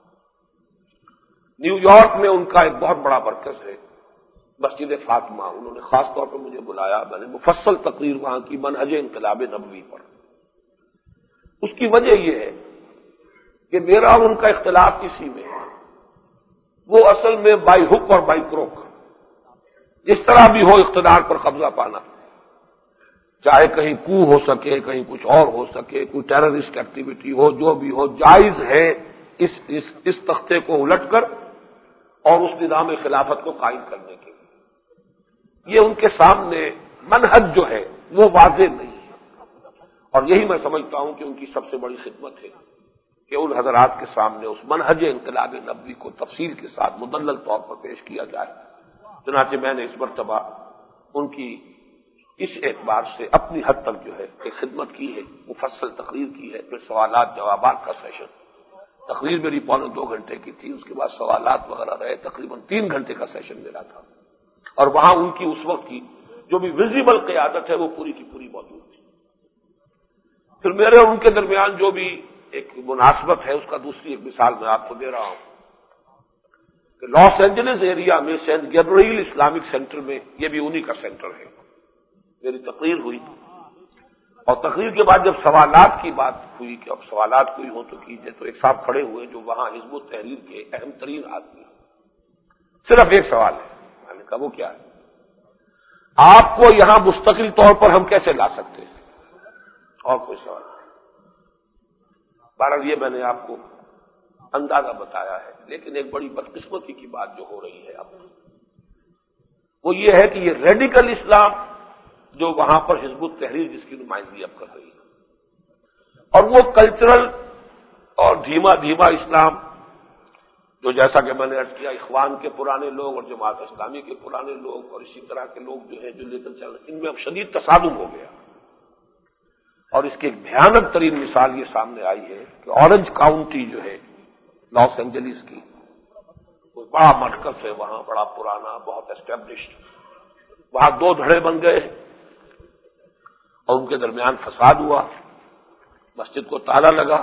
نیو یارک میں ان کا ایک بہت بڑا مرکز ہے، مسجد فاطمہ، انہوں نے خاص طور پر مجھے بلایا، میں نے مفصل تقریر وہاں کی منہج انقلاب نبوی پر۔ اس کی وجہ یہ ہے کہ میرا اور ان کا اختلاف اسی میں ہے، وہ اصل میں بائی ہک اور بائی کروک، جس طرح بھی ہو اقتدار پر قبضہ پانا، چاہے کہیں کو ہو سکے، کہیں کچھ اور ہو سکے، کوئی ٹیررسٹ ایکٹیویٹی ہو، جو بھی ہو، جائز ہے اس تختے کو الٹ کر اور اس نظام خلافت کو قائم کرنے کے لیے۔ یہ ان کے سامنے منہج جو ہے وہ واضح نہیں ہے، اور یہی میں سمجھتا ہوں کہ ان کی سب سے بڑی خدمت ہے کہ ان حضرات کے سامنے اس منہج انقلاب نبوی کو تفصیل کے ساتھ مدلل طور پر پیش کیا جائے۔ چنانچہ میں نے اس مرتبہ ان کی اس اعتبار سے اپنی حد تک جو ہے ایک خدمت کی ہے، مفصل تقریر کی ہے، پھر سوالات جوابات کا سیشن۔ تقریر میری 2.25 گھنٹے کی تھی، اس کے بعد سوالات وغیرہ رہے، تقریباً 3 گھنٹے کا سیشن میرا تھا، اور وہاں ان کی اس وقت کی جو بھی ویزیبل قیادت ہے وہ پوری کی پوری موجود تھی۔ پھر میرے اور ان کے درمیان جو بھی ایک مناسبت ہے، اس کا دوسری ایک مثال میں آپ کو دے رہا ہوں کہ لاس اینجلس ایریا میں سینٹ گیبریل اسلامک سینٹر میں، یہ بھی انہی کا سینٹر ہے، میری تقریر ہوئی، اور تقریر کے بعد جب سوالات کی بات ہوئی کہ اب سوالات کوئی ہو تو کیجیے، تو ایک صاحب کھڑے ہوئے جو وہاں حزب التحریر کے اہم ترین آدمی ہیں، صرف ایک سوال ہے، میں نے کہا وہ کیا ہے؟ آپ کو یہاں مستقل طور پر ہم کیسے لا سکتے ہیں؟ اور کوئی سوال نہیں۔ بہرحال یہ میں نے آپ کو اندازہ بتایا ہے، لیکن ایک بڑی بدقسمتی کی بات جو ہو رہی ہے اب وہ یہ ہے کہ یہ ریڈیکل اسلام جو وہاں پر حزب التحریر جس کی نمائندگی اب کر رہی ہے، اور وہ کلچرل اور دھیما دھیما اسلام جو جیسا کہ میں نے عرض کیا اخوان کے پرانے لوگ اور جماعت اسلامی کے پرانے لوگ اور اسی طرح کے لوگ جو ہیں جو لے کر چل رہے ہیں، ان میں اب شدید تصادم ہو گیا، اور اس کی ایک بھیانک ترین مثال یہ سامنے آئی ہے کہ اورنج کاؤنٹی جو ہے لاس اینجلس کی، کوئی بڑا مرکز ہے وہاں، بڑا پرانا، بہت اسٹیبلشڈ، وہاں دو دھڑے بن گئے اور ان کے درمیان فساد ہوا، مسجد کو تالا لگا،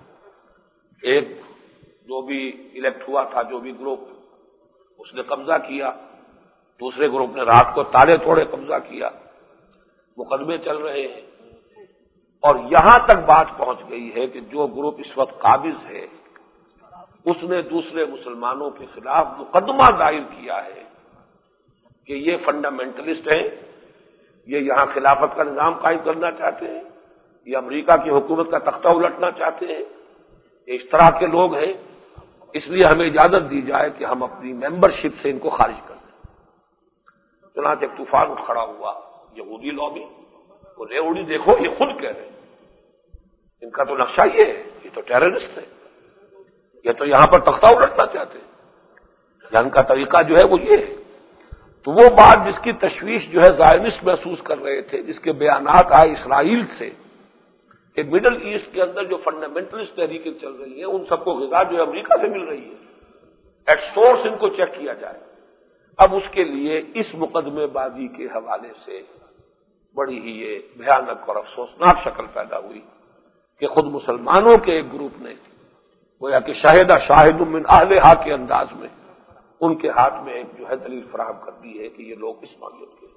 ایک جو بھی الیکٹ ہوا تھا جو بھی گروپ اس نے قبضہ کیا، دوسرے گروپ نے رات کو تالے توڑے قبضہ کیا، مقدمے چل رہے ہیں، اور یہاں تک بات پہنچ گئی ہے کہ جو گروپ اس وقت قابض ہے اس نے دوسرے مسلمانوں کے خلاف مقدمہ دائر کیا ہے کہ یہ فنڈامنٹلسٹ ہیں، یہ یہاں خلافت کا نظام قائم کرنا چاہتے ہیں، یہ امریکہ کی حکومت کا تختہ الٹنا چاہتے ہیں، اس طرح کے لوگ ہیں، اس لیے ہمیں اجازت دی جائے کہ ہم اپنی ممبرشپ سے ان کو خارج کر دیں۔ چنانچہ ایک طوفان کھڑا ہوا، یہودی لابی وہ لے اڑی، دیکھو یہ خود کہہ رہے ہیں، ان کا تو نقشہ یہ ہے، یہ تو ٹیررسٹ ہے، یہ تو یہاں پر تختہ الٹنا چاہتے ہیں، ان کا طریقہ جو ہے وہ یہ ہے۔ تو وہ بات جس کی تشویش جو ہے زائنسٹ محسوس کر رہے تھے، جس کے بیانات آئے اسرائیل سے کہ مڈل ایسٹ کے اندر جو فنڈامنٹلسٹ تحریکیں چل رہی ہیں ان سب کو غذا جو ہے امریکہ سے مل رہی ہے، ایٹ سورس ان کو چیک کیا جائے۔ اب اس کے لیے اس مقدمے بازی کے حوالے سے بڑی ہی یہ بھیانک اور افسوسناک شکل پیدا ہوئی کہ خود مسلمانوں کے ایک گروپ نے گویا کہ شاہد من اہلھا کے انداز میں ان کے ہاتھ میں ایک جو ہے دلیل فراہم کر دی ہے کہ یہ لوگ اس نوعیت کے۔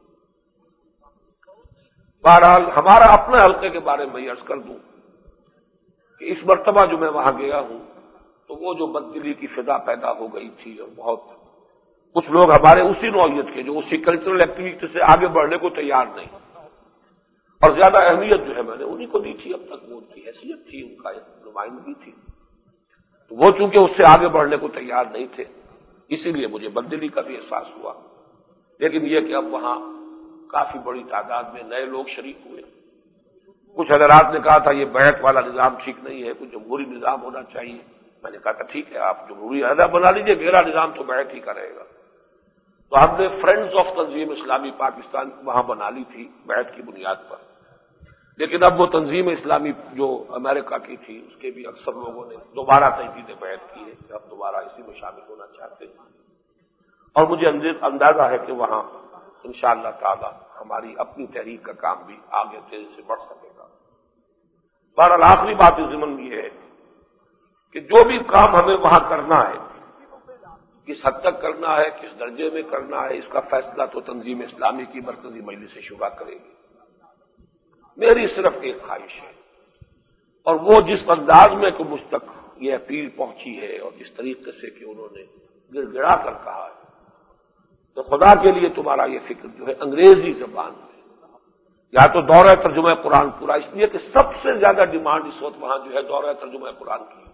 بہرحال ہمارا اپنے حلقے کے بارے میں عرض کر دوں کہ اس مرتبہ جو میں وہاں گیا ہوں تو وہ جو بددلی کی فضا پیدا ہو گئی تھی، اور بہت کچھ لوگ ہمارے اسی نوعیت کے جو اسی کلچرل ایکٹیویٹی سے آگے بڑھنے کو تیار نہیں، اور زیادہ اہمیت جو ہے میں نے انہی کو دی تھی، اب تک وہ ان کی حیثیت تھی، ان کا ایک نمائندگی تھی، تو وہ چونکہ اس سے آگے بڑھنے کو تیار نہیں تھے، اسی لیے مجھے بددلی کا بھی احساس ہوا۔ لیکن یہ کہ اب وہاں کافی بڑی تعداد میں نئے لوگ شریک ہوئے، کچھ حضرات نے کہا تھا یہ بیعت والا نظام ٹھیک نہیں ہے، کچھ جمہوری نظام ہونا چاہیے، میں نے کہا تھا ٹھیک ہے آپ جمہوری عہدہ بنا لیجیے، میرا نظام تو بیعت ہی کا رہے گا۔ تو ہم نے فرینڈز آف تنظیم اسلامی پاکستان وہاں بنا لی تھی بیعت کی بنیاد پر، لیکن اب وہ تنظیم اسلامی جو امریکہ کی تھی اس کے بھی اکثر لوگوں نے دوبارہ تجدید بیعت کی ہے کہ اب دوبارہ اسی میں شامل ہونا چاہتے ہیں، اور مجھے اندازہ ہے کہ وہاں انشاءاللہ تعالی ہماری اپنی تحریک کا کام بھی آگے تیزی سے بڑھ سکے گا۔ بہرحال آخری بات اس ضمن میں یہ ہے کہ جو بھی کام ہمیں وہاں کرنا ہے، کس حد تک کرنا ہے، کس درجے میں کرنا ہے، اس کا فیصلہ تو تنظیم اسلامی کی مرکزی مجلس شورا کرے گی۔ میری صرف ایک خواہش ہے، اور وہ جس انداز میں کہ مجھ تک یہ اپیل پہنچی ہے اور جس طریقے سے کہ انہوں نے گڑ گڑا کر کہا ہے، تو خدا کے لیے تمہارا یہ فکر جو ہے انگریزی زبان میں یا تو دورہ ترجمہ قرآن پورا، اس لیے کہ سب سے زیادہ ڈیمانڈ اس وقت وہاں جو ہے دورہ ترجمہ قرآن کی،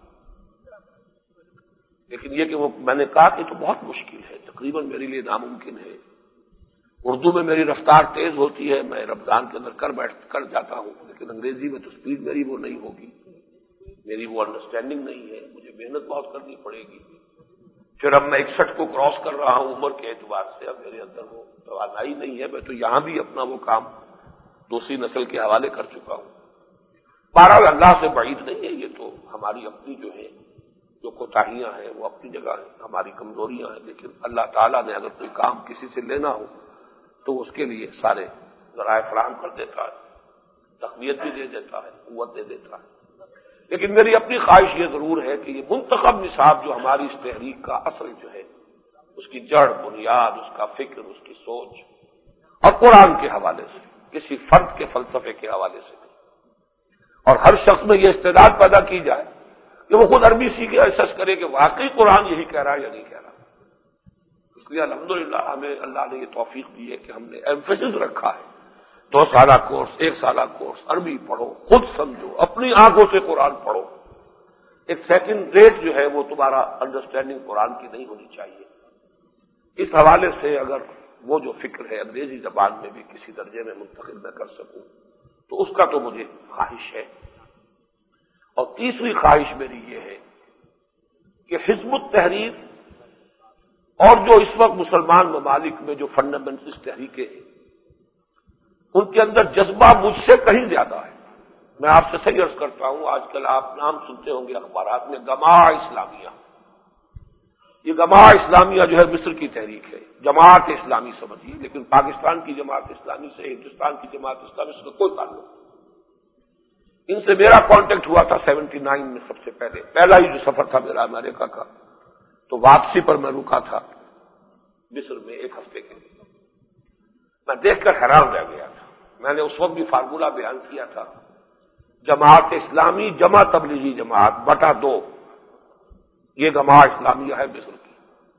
لیکن یہ کہ وہ میں نے کہا کہ تو بہت مشکل ہے، تقریباً میرے لیے ناممکن ہے۔ اردو میں میری رفتار تیز ہوتی ہے، میں رمضان کے اندر کر جاتا ہوں، لیکن انگریزی میں تو سپیڈ میری وہ نہیں ہوگی، میری وہ انڈرسٹینڈنگ نہیں ہے، مجھے محنت بہت کرنی پڑے گی۔ پھر اب میں 61 کو کراس کر رہا ہوں عمر کے اعتبار سے، اب میرے اندر وہ توانائی نہیں ہے، میں تو یہاں بھی اپنا وہ کام دوسری نسل کے حوالے کر چکا ہوں۔ بہرحال اللہ سے بعید نہیں ہے، یہ تو ہماری اپنی جو ہے جو کوتاہیاں ہیں وہ اپنی جگہ ہیں، ہماری کمزوریاں ہیں، لیکن اللہ تعالیٰ نے اگر کوئی کام کسی سے لینا ہو تو اس کے لیے سارے ذرائع فراہم کر دیتا ہے، تقویت بھی دے دیتا ہے، قوت دے دیتا ہے۔ لیکن میری اپنی خواہش یہ ضرور ہے کہ یہ منتخب نصاب جو ہماری اس تحریک کا اصل جو ہے اس کی جڑ بنیاد، اس کا فکر، اس کی سوچ، اور قرآن کے حوالے سے، کسی فرد کے فلسفے کے حوالے سے نہیں۔ اور ہر شخص میں یہ استعداد پیدا کی جائے کہ وہ خود عربی سیکھے، احساس کرے کہ واقعی قرآن یہی کہہ رہا ہے یا نہیں کہہ رہا۔ اس لیے الحمدللہ ہمیں اللہ نے یہ توفیق دی ہے کہ ہم نے ایمفیسس رکھا ہے 2 سالہ کورس، 1 سالہ کورس، عربی پڑھو، خود سمجھو، اپنی آنکھوں سے قرآن پڑھو۔ ایک سیکنڈ ریٹ جو ہے وہ تمہارا انڈرسٹینڈنگ قرآن کی نہیں ہونی چاہیے۔ اس حوالے سے اگر وہ جو فکر ہے انگریزی زبان میں بھی کسی درجے میں منتقل نہ کر سکوں تو اس کا تو مجھے خواہش ہے۔ اور تیسری خواہش میری یہ ہے کہ حزب التحریر اور جو اس وقت مسلمان ممالک میں جو فنڈامنٹلسٹ تحریکیں ہیں ان کے اندر جذبہ مجھ سے کہیں زیادہ ہے۔ میں آپ سے صحیح عرض کرتا ہوں، آج کل آپ نام سنتے ہوں گے اخبارات میں گماع اسلامیہ۔ یہ گماع اسلامیہ جو ہے مصر کی تحریک ہے، جماعت اسلامی سمجھیے، لیکن پاکستان کی جماعت اسلامی سے ہندوستان کی جماعت اسلامی سے کوئی تعلق نہیں۔ ان سے میرا کانٹیکٹ ہوا تھا 79 میں، سب سے پہلا ہی جو سفر تھا میرا امریکہ کا، تو واپسی پر میں رکا تھا مصر میں 1 ہفتے کے لیے۔ میں دیکھ کر حیران رہ گیا تھا۔ میں نے اس وقت بھی فارمولہ بیان کیا تھا، جماعت اسلامی جمع تبلیغی جماعت بٹا 2، یہ گماع اسلامیہ ہے مصر کی۔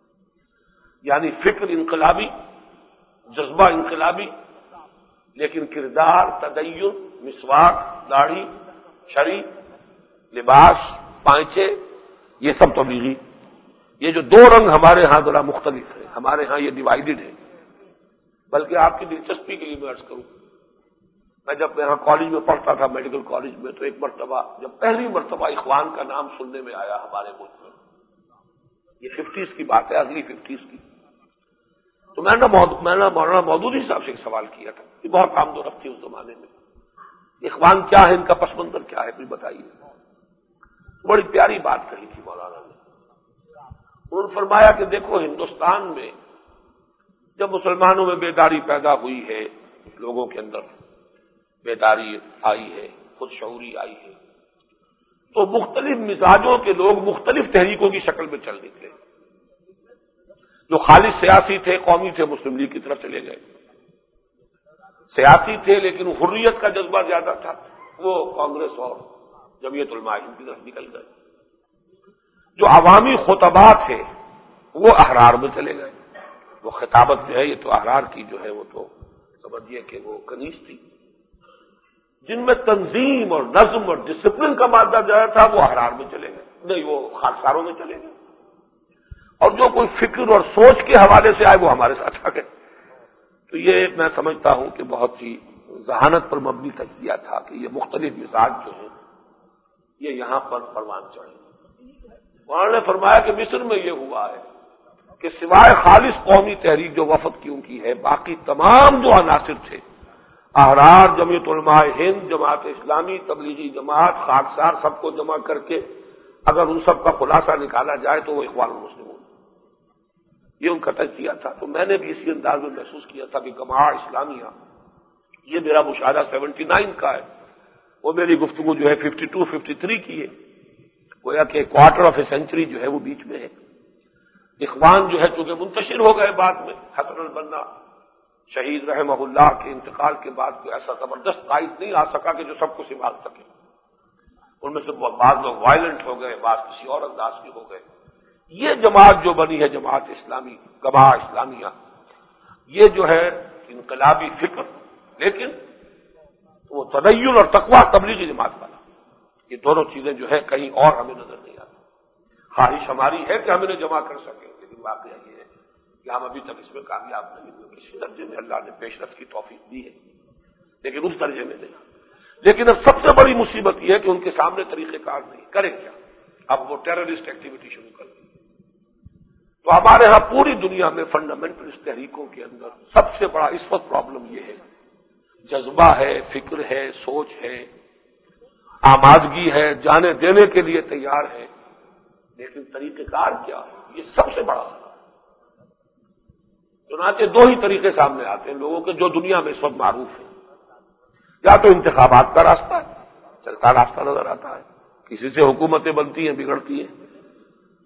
یعنی فکر انقلابی، جذبہ انقلابی، لیکن کردار، تدین، مسواک، داڑھی، شری، لباس، پائچے، یہ سب تبلیغی۔ یہ جو 2 رنگ ہمارے ہاں ذرا مختلف ہے، ہمارے ہاں یہ ڈیوائیڈڈ ہے۔ بلکہ آپ کی دلچسپی کے لیے میں عرض کروں، میں جب یہاں کالج میں پڑھتا تھا، میڈیکل کالج میں، تو ایک مرتبہ جب پہلی مرتبہ اخوان کا نام سننے میں آیا ہمارے ملک میں، یہ 50s کی بات ہے، اگلی 50s کی، تو میں نے مولانا مودودی صاحب سے ایک سوال کیا تھا کہ بہت آمد و رفت تھی اس زمانے میں، اخوان کیا ہے، ان کا پس منظر کیا ہے، کچھ بتائیے۔ بڑی پیاری بات کہی تھی مولانا نے۔ انہوں نے فرمایا کہ دیکھو، ہندوستان میں جب مسلمانوں میں بیداری پیدا ہوئی ہے، لوگوں کے اندر بیداری آئی ہے، خود شعوری آئی ہے، تو مختلف مزاجوں کے لوگ مختلف تحریکوں کی شکل میں چل نکلے۔ جو خالص سیاسی تھے، قومی تھے، مسلم لیگ کی طرف چلے گئے۔ سیاسی تھے لیکن حریت کا جذبہ زیادہ تھا، وہ کانگریس اور جمعیت علماء ہند کی طرف نکل گئے۔ جو عوامی خطبہ تھے وہ احرار میں چلے گئے۔ وہ خطابت جو ہے، یہ تو احرار کی جو ہے وہ تو سمجھیے کہ وہ کنیز تھی۔ جن میں تنظیم اور نظم اور ڈسپلن کا مادہ زیادہ تھا وہ احرار میں چلے گئے، نہیں وہ خاکساروں میں چلے گئے۔ اور جو کوئی فکر اور سوچ کے حوالے سے آئے وہ ہمارے ساتھ آ گئے۔ تو یہ میں سمجھتا ہوں کہ بہت ہی ذہانت پر مبنی تجزیہ تھا کہ یہ مختلف مزاج جو ہیں یہ یہاں پر پروان چڑھے۔ انہوں نے فرمایا کہ مصر میں یہ ہوا ہے کہ سوائے خالص قومی تحریک جو وفد کی ان کی ہے، باقی تمام جو عناصر تھے، احرار، جمعیت علماء ہند، جماعت اسلامی، تبلیغی جماعت، خاکسار، سب کو جمع کر کے اگر ان سب کا خلاصہ نکالا جائے تو وہ اخوان المسلمون، یہ ان کا تجزیہ تھا۔ تو میں نے بھی اسی انداز میں محسوس کیا تھا کہ گماع اسلامیہ، یہ میرا مشاہدہ 79 کا ہے، وہ میری گفتگو جو ہے 52 53 کی ہے، گویا کہ کوارٹر آف اے سینچری جو ہے وہ بیچ میں ہے۔ اخوان جو ہے چونکہ منتشر ہو گئے بعد میں، حسن البنا شہید رحمہ اللہ کے انتقال کے بعد کوئی ایسا زبردست قائد نہیں آ سکا کہ جو سب کو سنبھال سکے۔ ان میں سے بعض لوگ وائلنٹ ہو گئے، بعض کسی اور انداز کے ہو گئے۔ یہ جماعت جو بنی ہے، جماعت اسلامی، گماع اسلامیہ، یہ جو ہے انقلابی فکر، لیکن وہ تدین اور تقویٰ تبلیغی جماعت والا، یہ دونوں چیزیں جو ہے کہیں اور ہمیں نظر نہیں آتی۔ خواہش ہماری ہے کہ ہم انہیں جمع کر سکیں، لیکن واقعہ یہ ہے کہ ہم ابھی تک اس میں کامیاب نہیں ہوئے۔ کسی درجے میں اللہ نے پیش رفت کی توفیق دی ہے، لیکن اس درجے میں نہیں۔ لیکن اب سب سے بڑی مصیبت یہ ہے کہ ان کے سامنے طریقہ کار نہیں، کریں کیا؟ اب وہ ٹیررسٹ ایکٹیویٹی شروع کر دی۔ تو ہمارے ہاں پوری دنیا میں فنڈامنٹلسٹ تحریکوں کے اندر سب سے بڑا اس وقت پرابلم یہ ہے، جذبہ ہے، فکر ہے، سوچ ہے، آمادگی ہے، جانے دینے کے لیے تیار ہے، لیکن طریقہ کار کیا ہے؟ یہ سب سے بڑا ہے۔ چنانچہ 2 ہی طریقے سامنے آتے ہیں لوگوں کے جو دنیا میں اس وقت معروف ہے، یا تو انتخابات کا راستہ ہے، چلتا راستہ نظر آتا ہے، کسی سے حکومتیں بنتی ہیں، بگڑتی ہیں،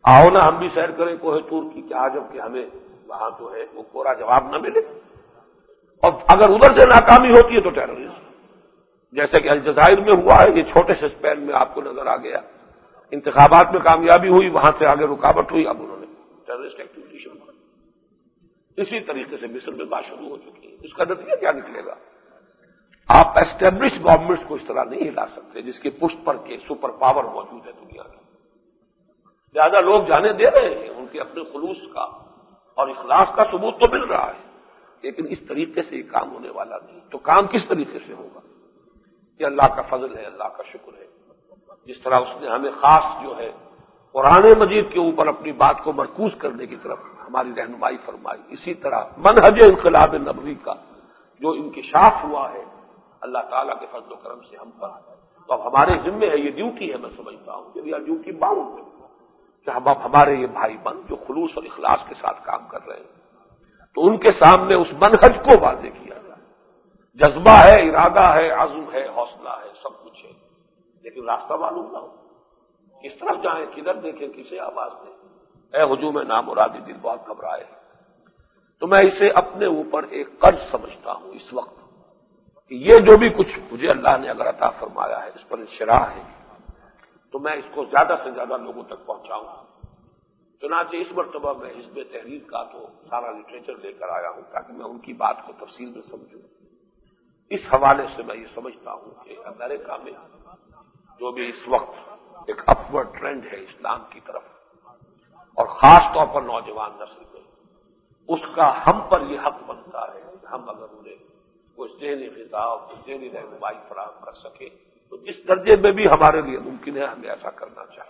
آؤ نا ہم بھی سیر کریں کوہ طور کی، کیا جب کہ ہمیں وہاں جو ہے وہ پورا جواب نہ ملے، اور اگر ادھر سے ناکامی ہوتی ہے تو ٹیررزم، جیسے کہ الجزائر میں ہوا ہے، یہ چھوٹے سے اسپین میں آپ کو نظر آ گیا، انتخابات میں کامیابی ہوئی، وہاں سے آگے رکاوٹ ہوئی، اب انہوں نے ٹیررسٹ ایکٹیویٹی شروع کی۔ اسی طریقے سے مصر میں بات شروع ہو چکی ہے، اس کا نتیجہ کیا نکلے گا؟ آپ اسٹیبلش گورنمنٹس کو اس طرح نہیں ہلا سکتے جس کی پشت پر کے سپر پاور موجود ہے دنیا میں، لہذا لوگ جانے دے رہے ہیں، ان کے اپنے خلوص کا اور اخلاص کا ثبوت تو مل رہا ہے، لیکن اس طریقے سے یہ کام ہونے والا نہیں۔ تو کام کس طریقے سے ہوگا؟ یہ اللہ کا فضل ہے، اللہ کا شکر ہے، جس طرح اس نے ہمیں خاص جو ہے قرآن مجید کے اوپر اپنی بات کو مرکوز کرنے کی طرف ہماری رہنمائی فرمائی، اسی طرح منہج انقلاب نبوی کا جو انکشاف ہوا ہے اللہ تعالیٰ کے فضل و کرم سے ہم پر، تو اب ہمارے ذمے ہے، یہ ڈیوٹی ہے، میں سمجھتا ہوں کہ یہ ڈیوٹی باؤنڈ ہے کہ ہم اب ہمارے یہ بھائی بند جو خلوص اور اخلاص کے ساتھ کام کر رہے ہیں تو ان کے سامنے اس منہج کو واضح کیا جائے۔ جذبہ ہے، ارادہ ہے، عزم ہے، حوصلہ ہے، سب کچھ ہے، لیکن راستہ معلوم نہ ہو، کس طرف جائیں، کدھر دیکھیں، کسے آواز دیں۔ اے ہجوم نامرادی دل بہت گھبرائے، تو میں اسے اپنے اوپر ایک قرض سمجھتا ہوں اس وقت کہ یہ جو بھی کچھ مجھے اللہ نے اگر عطا فرمایا ہے، اس پر انشراح ہے، تو میں اس کو زیادہ سے زیادہ لوگوں تک پہنچاؤں۔ چنانچہ اس مرتبہ میں حزب تحریر کا تو سارا لٹریچر لے کر آیا ہوں تاکہ میں ان کی بات کو تفصیل میں سمجھوں۔ اس حوالے سے میں یہ سمجھتا ہوں کہ امریکہ میں جو بھی اس وقت ایک اپورڈ ٹرینڈ ہے اسلام کی طرف، اور خاص طور پر نوجوان نسل میں، اس کا ہم پر یہ حق بنتا ہے کہ ہم اگر انہیں کوئی ذہنی غذا اور ذہنی رہنمائی فراہم کر سکے تو جس درجے میں بھی ہمارے لیے ممکن ہے ہمیں ایسا کرنا چاہیے۔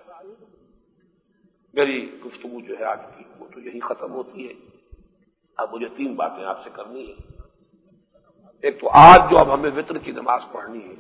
میری گفتگو جو ہے آج کی وہ تو یہی ختم ہوتی ہے۔ اب مجھے 3 باتیں آپ سے کرنی ہیں۔ ایک تو آج جو اب ہمیں وتر کی نماز پڑھنی ہے،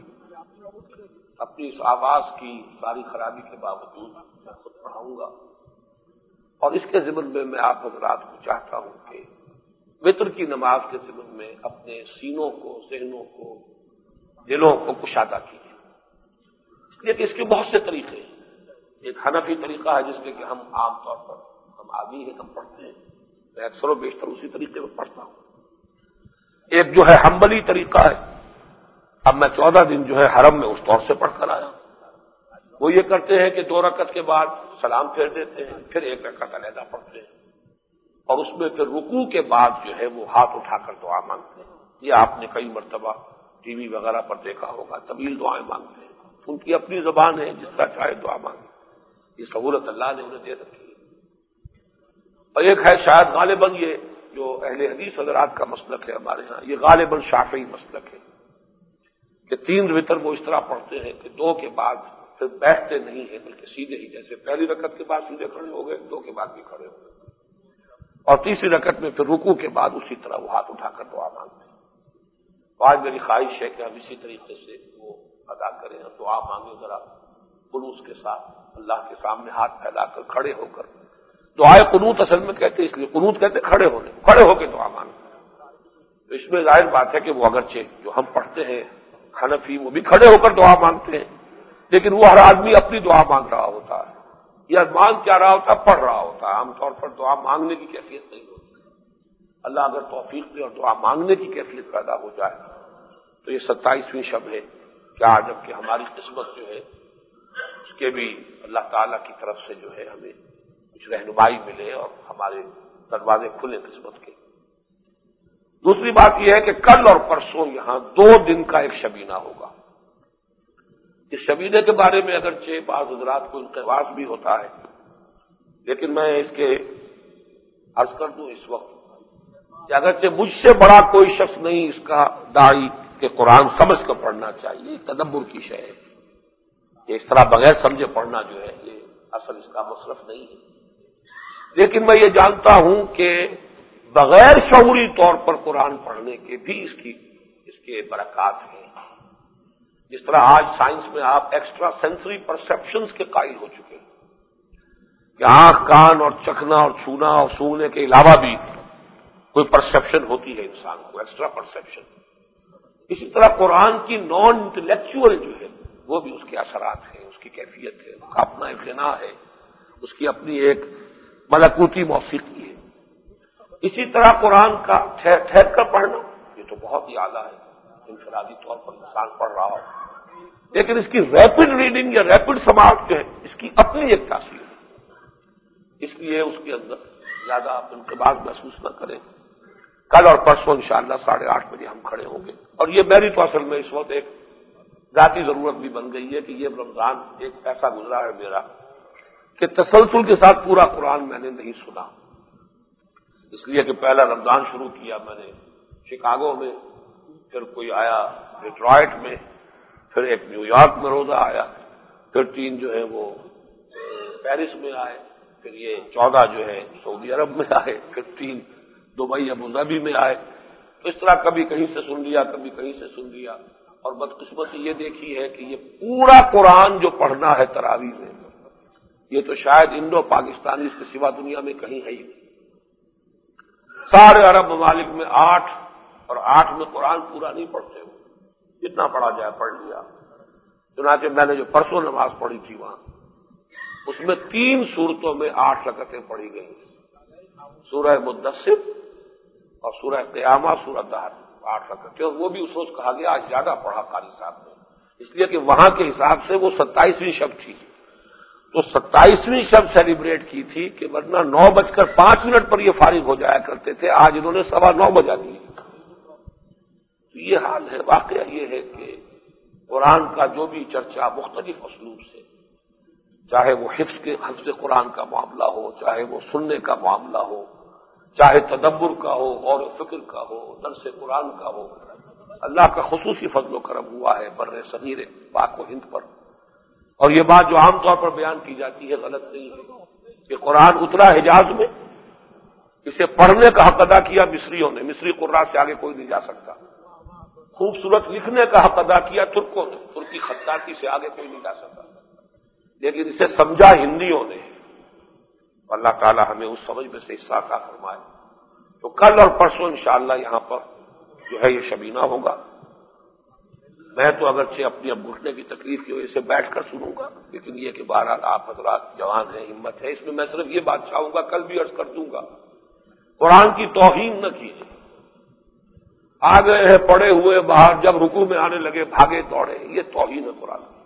اپنی اس آواز کی ساری خرابی کے باوجود میں خود پڑھاؤں گا، اور اس کے ضمن میں میں آپ حضرات کو چاہتا ہوں کہ وتر کی نماز کے ضمن میں اپنے سینوں کو، ذہنوں کو، دلوں کو کشادہ کیجیے، اس لیے کہ اس کے بہت سے طریقے ہیں۔ ایک حنفی طریقہ ہے جس میں کہ ہم عام طور پر ہم عادی ہیں، ہم پڑھتے ہیں، میں اکثر و بیشتر اسی طریقے میں پڑھتا ہوں۔ ایک جو ہے حنبلی طریقہ ہے، اب میں 14 دن جو ہے حرم میں اس طور سے پڑھ کر آیا ہوں۔ وہ یہ کرتے ہیں کہ 2 رکعت کے بعد سلام پھیر دیتے ہیں، پھر 1 رکعت علیحدہ پڑھتے ہیں، اور اس میں پھر رکوع کے بعد جو ہے وہ ہاتھ اٹھا کر دعا مانگتے ہیں۔ یہ آپ نے کئی مرتبہ ٹی وی وغیرہ پر دیکھا ہوگا، طویل دعائیں مانگتے ہیں، ان کی اپنی زبان ہے، جس طرح چاہے دعا مانگے، یہ سہولت اللہ نے انہیں دے رکھی ہے۔ اور ایک ہے شاید غالباً یہ جو اہل حدیث حضرات کا مسلک ہے ہمارے ہاں، یہ غالباً شافعی مسلک ہے کہ 3 وتر وہ اس طرح پڑھتے ہیں کہ 2 کے بعد پھر بیٹھتے نہیں ہیں بلکہ سیدھے ہی، جیسے پہلی رکعت کے بعد سیدھے کھڑے ہو گئے، 2 کے بعد بھی کھڑے ہو گئے، اور تیسری رکعت میں پھر رکوع کے بعد اسی طرح وہ ہاتھ اٹھا کر دعا مانگتے ہیں۔ تو آج میری خواہش ہے کہ ہم اسی طریقے سے وہ ادا کریں، دعا مانگیں ذرا خلوص کے ساتھ، اللہ کے سامنے ہاتھ پھیلا کر کھڑے ہو کر۔ دعائے قنوت اصل میں کہتے ہیں، اس لیے قنوت کہتے ہیں کھڑے ہو کے دعا مانگیں۔ تو اس میں ظاہر بات ہے کہ وہ اگرچہ جو ہم پڑھتے ہیں حنفی وہ بھی کھڑے ہو کر دعا مانگتے ہیں، لیکن وہ ہر آدمی اپنی دعا مانگ رہا ہوتا ہے، یا مانگ کیا رہا ہوتا ہے، پڑھ رہا ہوتا ہے۔ عام طور پر دعا مانگنے کی کیفیت نہیں ہوتی۔ اللہ اگر توفیق دے اور دعا مانگنے کی کیفیت پیدا ہو جائے تو یہ 27ویں شب ہے، کیا جب کہ ہماری قسمت جو ہے اس کے بھی اللہ تعالیٰ کی طرف سے جو ہے ہمیں کچھ رہنمائی ملے اور ہمارے دروازے کھلے قسمت کے۔ دوسری بات یہ ہے کہ کل اور پرسوں یہاں 2 دن کا ایک شبینہ ہوگا۔ اس شبینے کے بارے میں اگرچہ بعض حضرات کو انقباض بھی ہوتا ہے، لیکن میں اس کے عرض کر دوں اس وقت کہ اگرچہ مجھ سے بڑا کوئی شخص نہیں اس کا داعی کہ قرآن سمجھ کر پڑھنا چاہیے، تدبر کی شے ہے، کہ اس طرح بغیر سمجھے پڑھنا جو ہے یہ اصل اس کا مصرف نہیں ہے، لیکن میں یہ جانتا ہوں کہ بغیر شعوری طور پر قرآن پڑھنے کے بھی اس کے برکات ہیں۔ جس طرح آج سائنس میں آپ ایکسٹرا سینسری پرسپشنز کے قائل ہو چکے ہیں کہ آنکھ، کان اور چکھنا اور چھونا اور سونگنے کے علاوہ بھی کوئی پرسپشن ہوتی ہے انسان کو، ایکسٹرا پرسپشن۔ اسی طرح قرآن کی نان انٹلیکچوئل جو ہے وہ بھی اس کے اثرات ہیں، اس کی کیفیت ہے، اس کا اپنا ایک غنا ہے، اس کی اپنی ایک ملکوتی موسیقی ہے۔ اسی طرح قرآن کا ٹھہر کر پڑھنا یہ تو بہت ہی اعلیٰ ہے، انفرادی طور پر انسان پڑھ رہا ہو، لیکن اس کی ریپڈ ریڈنگ یا ریپڈ سماعت جو ہے اس کی اپنی ایک تاثیر ہے، اس لیے اس کے اندر زیادہ آپ انقباض محسوس نہ کریں۔ کل اور پرسوں انشاءاللہ 8:30 بجے ہم کھڑے ہوں گے، اور یہ میری تو اصل میں اس وقت ایک ذاتی ضرورت بھی بن گئی ہے کہ یہ رمضان ایک ایسا گزرا ہے میرا کہ تسلسل کے ساتھ پورا قرآن میں نے نہیں سنا، اس لیے کہ پہلا رمضان شروع کیا میں نے شکاگو میں، پھر کوئی آیا ڈیٹرائٹ میں، پھر ایک نیو یارک میں روزہ آیا، پھر 3 جو ہے وہ پیرس میں آئے، پھر یہ 14 جو ہے سعودی عرب میں آئے، پھر 3 دبئی ابوظہبی میں آئے، تو اس طرح کبھی کہیں سے سن لیا، کبھی کہیں سے سن لیا، اور بدقسمتی یہ دیکھی ہے کہ یہ پورا قرآن جو پڑھنا ہے تراویح میں، یہ تو شاید انڈو پاکستانی اس کے سوا دنیا میں کہیں ہے ہی نہیں۔ سارے عرب ممالک میں 8 اور 8 میں قرآن پورا نہیں پڑھتے ہو، جتنا پڑھا جائے پڑھ لیا۔ چنانچہ میں نے جو پرسوں نماز پڑھی تھی وہاں، اس میں 3 سورتوں میں 8 رکعتیں پڑھی گئیں، سورہ مدثر اور سورہ قیامہ، سورہ دہر، 8 رکعتیں، اور وہ بھی اس روز کہا گیا آج زیادہ پڑھا قاری صاحب نے، اس لیے کہ وہاں کے حساب سے وہ 27ویں شب تھی، تو 27ویں شب سیلیبریٹ کی تھی کہ ورنہ 9:05 پر یہ فارغ ہو جایا کرتے تھے، آج انہوں نے 9:15 بجا دیے۔ تو یہ حال ہے، واقعہ یہ ہے کہ قرآن کا جو بھی چرچا مختلف اسلوب سے، چاہے وہ حفظ قرآن کا معاملہ ہو، چاہے وہ سننے کا معاملہ ہو، چاہے تدبر کا ہو، غور و فکر کا ہو، درس قرآن کا ہو، اللہ کا خصوصی فضل و کرم ہوا ہے بر صغیر پاک و ہند پر۔ اور یہ بات جو عام طور پر بیان کی جاتی ہے غلط نہیں ہے کہ قرآن اترا حجاز میں، اسے پڑھنے کا حق ادا کیا مصریوں نے، مصری قراء سے آگے کوئی نہیں جا سکتا، خوبصورت لکھنے کا حق ادا کیا ترکوں نے، ترکی خطاطی سے آگے کوئی نہیں جا سکتا، لیکن اسے سمجھا ہندیوں نے۔ اللہ تعالی ہمیں اس سمجھ میں سے حصہ عطا فرمائے۔ تو کل اور پرسوں انشاءاللہ یہاں پر جو ہے یہ شبینہ ہوگا۔ میں تو اگرچہ اپنی اب گھٹنے کی تکلیف کی وجہ سے بیٹھ کر سنوں گا، لیکن یہ کہ بہرحال آپ حضرات جوان ہیں، ہمت ہے، اس میں میں صرف یہ بات چاہوں گا، کل بھی عرض کر دوں گا، قرآن کی توہین نہ کیجیے۔ آ گئے ہیں پڑے ہوئے باہر، جب رکوع میں آنے لگے بھاگے دوڑے، یہ توہین ہے قرآن کی۔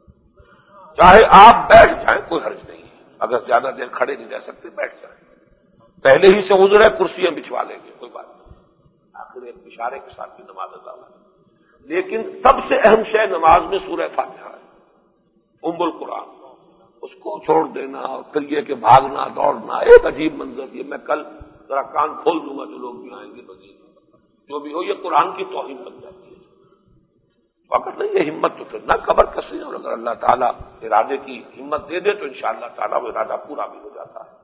چاہے آپ بیٹھ جائیں کوئی حرج نہیں ہے، اگر زیادہ دیر کھڑے نہیں رہ سکتے بیٹھ جائیں، پہلے ہی سے عذر ہے، کرسیاں بچھوا لیں گے، کوئی بات نہیں، آخر ایک اشارے کے ساتھ بھی نماز ادا ہے۔ لیکن سب سے اہم شے نماز میں سورہ فاتحہ ہے، ام القرآن، اس کو چھوڑ دینا اور پھر یہ کہ بھاگنا دوڑنا ایک عجیب منظر، یہ میں کل ذرا کان کھول دوں گا جو لوگ بھی آئیں گے مزید، جو بھی ہو یہ قرآن کی توہین بن جاتی ہے۔ اگر نہیں یہ ہمت تو پھر نہ قبر کسی، اور اگر اللہ تعالیٰ ارادے کی ہمت دے دے تو انشاءاللہ تعالیٰ وہ ارادہ پورا بھی ہو جاتا ہے۔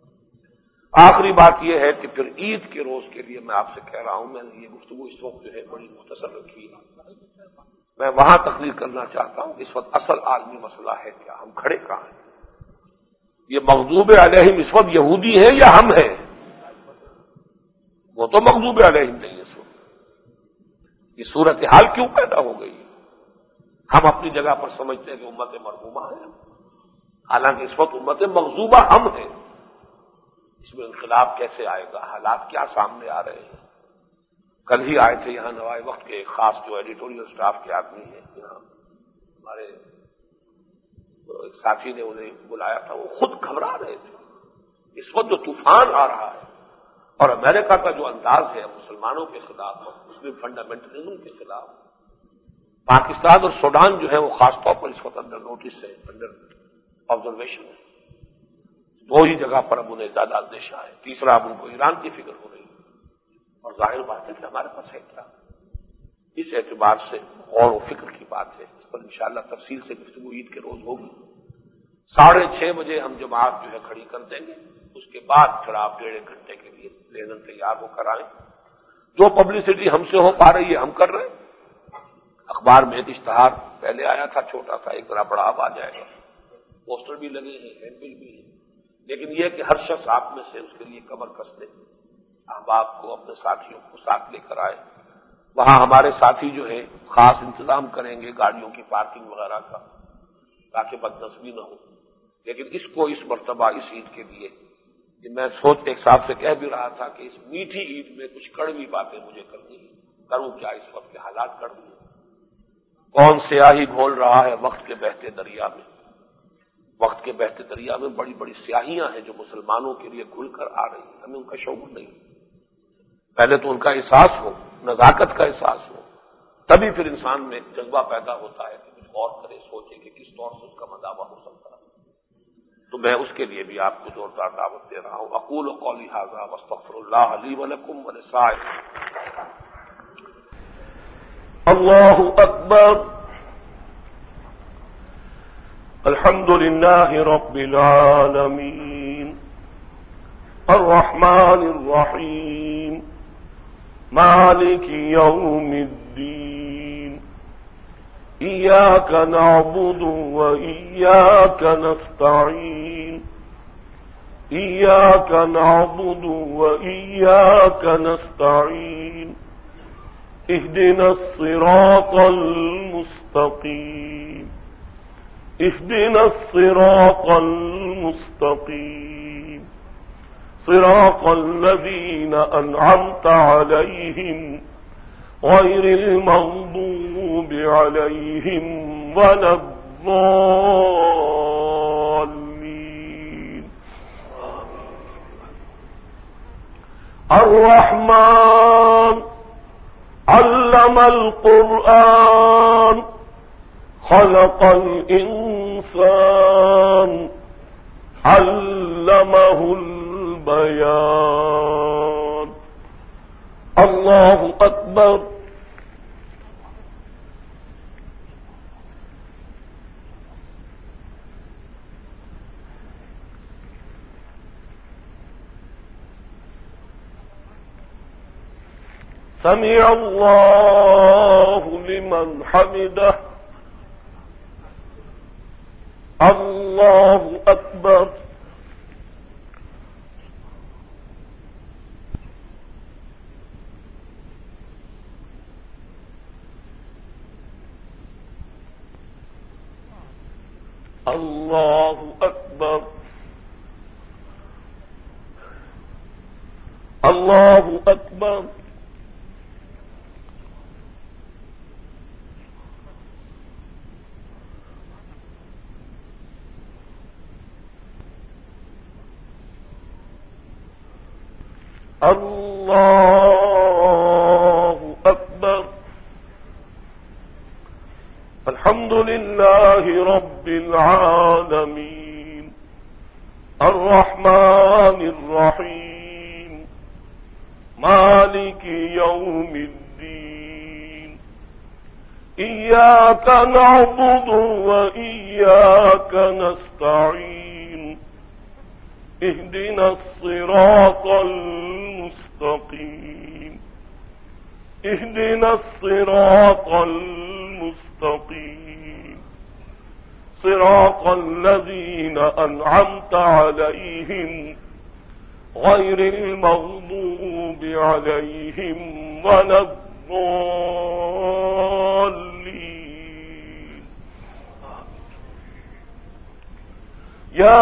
آخری بات یہ ہے کہ پھر عید کے روز کے لیے میں آپ سے کہہ رہا ہوں، میں نے یہ گفتگو اس وقت جو ہے بڑی مختصر رکھی ہے، میں وہاں تقریر کرنا چاہتا ہوں۔ اس وقت اصل عالمی مسئلہ ہے کیا، ہم کھڑے کہاں ہیں؟ یہ مغضوب علیہم اس وقت یہودی ہیں یا ہم ہیں؟ وہ تو مغضوب علیہم نہیں اس وقت، یہ صورتحال کیوں پیدا ہو گئی؟ ہم اپنی جگہ پر سمجھتے ہیں کہ امت مرحومہ ہے، حالانکہ اس وقت امت مغضوبہ ہم ہیں۔ اس میں انقلاب کیسے آئے گا؟ حالات کیا سامنے آ رہے ہیں؟ کل ہی آئے تھے یہاں نوائے وقت کے ایک خاص جو ایڈیٹوریل سٹاف کے آدمی ہیں یہاں، ہمارے ایک ساتھی نے انہیں بلایا تھا، وہ خود گھبرا رہے تھے اس وقت جو طوفان آ رہا ہے، اور امریکہ کا جو انداز ہے مسلمانوں کے خلاف اور مسلم فنڈامنٹلزم کے خلاف، پاکستان اور سوڈان جو ہے وہ خاص طور پر اس وقت انڈر نوٹس ہے، انڈر آبزرویشن ہے۔ 2 ہی جگہ پر اب انہیں زیادہ اندیشہ ہے، تیسرا اب ان کو ایران کی فکر ہو رہی ہے، اور ظاہر بات ہے کہ ہمارے پاس ہے کیا؟ اس اعتبار سے غور و فکر کی بات ہے، اس پر انشاءاللہ تفصیل سے گفتگو عید کے روز ہوگی۔ 6:30 بجے ہم جماعت جو ہے کھڑی کر دیں گے، اس کے بعد پھر آپ 1.5 گھنٹے کے لیے لیزن تیار ہو کر آئیں، جو پبلسٹی ہم سے ہو پا رہی ہے ہم کر رہے ہیں۔ اخبار میں ایک اشتہار پہلے آیا تھا چھوٹا تھا، ایک ذرا بڑا اب آ جائے گا، پوسٹر بھی لگے ہیں، ہینڈبل بھی ہے، لیکن یہ کہ ہر شخص آپ میں سے اس کے لیے کمر کس لے، احباب کو اپنے ساتھیوں کو ساتھ لے کر آئے۔ وہاں ہمارے ساتھی جو ہے خاص انتظام کریں گے گاڑیوں کی پارکنگ وغیرہ کا، تاکہ بدنظمی نہ ہو۔ لیکن اس کو اس مرتبہ اس عید کے لیے کہ میں سوچ ایک صاحب سے کہہ بھی رہا تھا کہ اس میٹھی عید میں کچھ کڑوی باتیں مجھے کرنی ہیں، کروں کیا، اس وقت کے حالات کڑوی ہیں۔ کون سیاہی گھول رہا ہے وقت کے بہتے دریا میں؟ وقت کے بہتے دریا میں بڑی بڑی سیاہیاں ہیں جو مسلمانوں کے لیے کھل کر آ رہی ہیں، ہمیں ان کا شعور نہیں۔ پہلے تو ان کا احساس ہو، نزاکت کا احساس ہو، تبھی پھر انسان میں جذبہ پیدا ہوتا ہے کہ کچھ غور کرے، سوچے کہ کس طور سے اس کا مداوع ہو سکتا ہے۔ تو میں اس کے لیے بھی آپ کو زوردار دعوت دے رہا ہوں۔ اقول قولی ھذا واستغفر اللہ لی ولکم ولسائر۔ اللہ اکبر۔ الحمد للہ رب العالمین الرحمن الرحیم مالک یوم الدین ایاک نعبد وإیاک نستعین ایاک نعبد وإیاک نستعین اهدنا الصراط المستقیم اهدنا الصراط المستقیم صراط الذین انعمت علیہم غیر المغضوب علیہم ولا الضالین۔ الرحمن علم القرآن خلق الانسان علمہ البیان۔ اللہ اکبر۔ سمع اللہ لمن حمدہ۔ اللہ اکبر۔ اللہ اکبر۔ اللہ اکبر۔ اللہ اکبر۔ الحمد للہ رب العالمین الرحمن الرحیم مالک یوم الدین ایاک نعبد وإیاک نستعین اهدنا الصراط المستقیم اهدنا الصراط المستقیم صراط الذین انعمت علیہم غیر المغضوب علیہم ولا الضالین۔ یا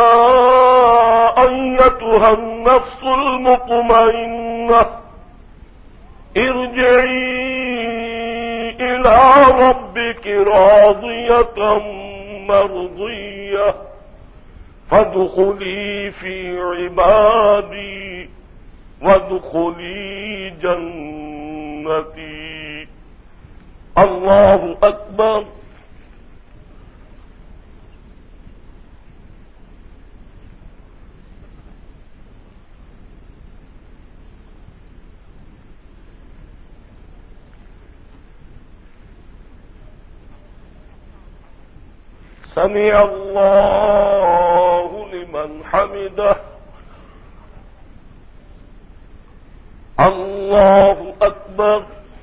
أيتها النفس المطمئنة ارجعي إلى ربك راضية مرضية فادخلي في عبادي وادخلي جنتي۔ اللہ اکبر۔ سمع اللہ لمن حمدہ۔ اللہ اکبر۔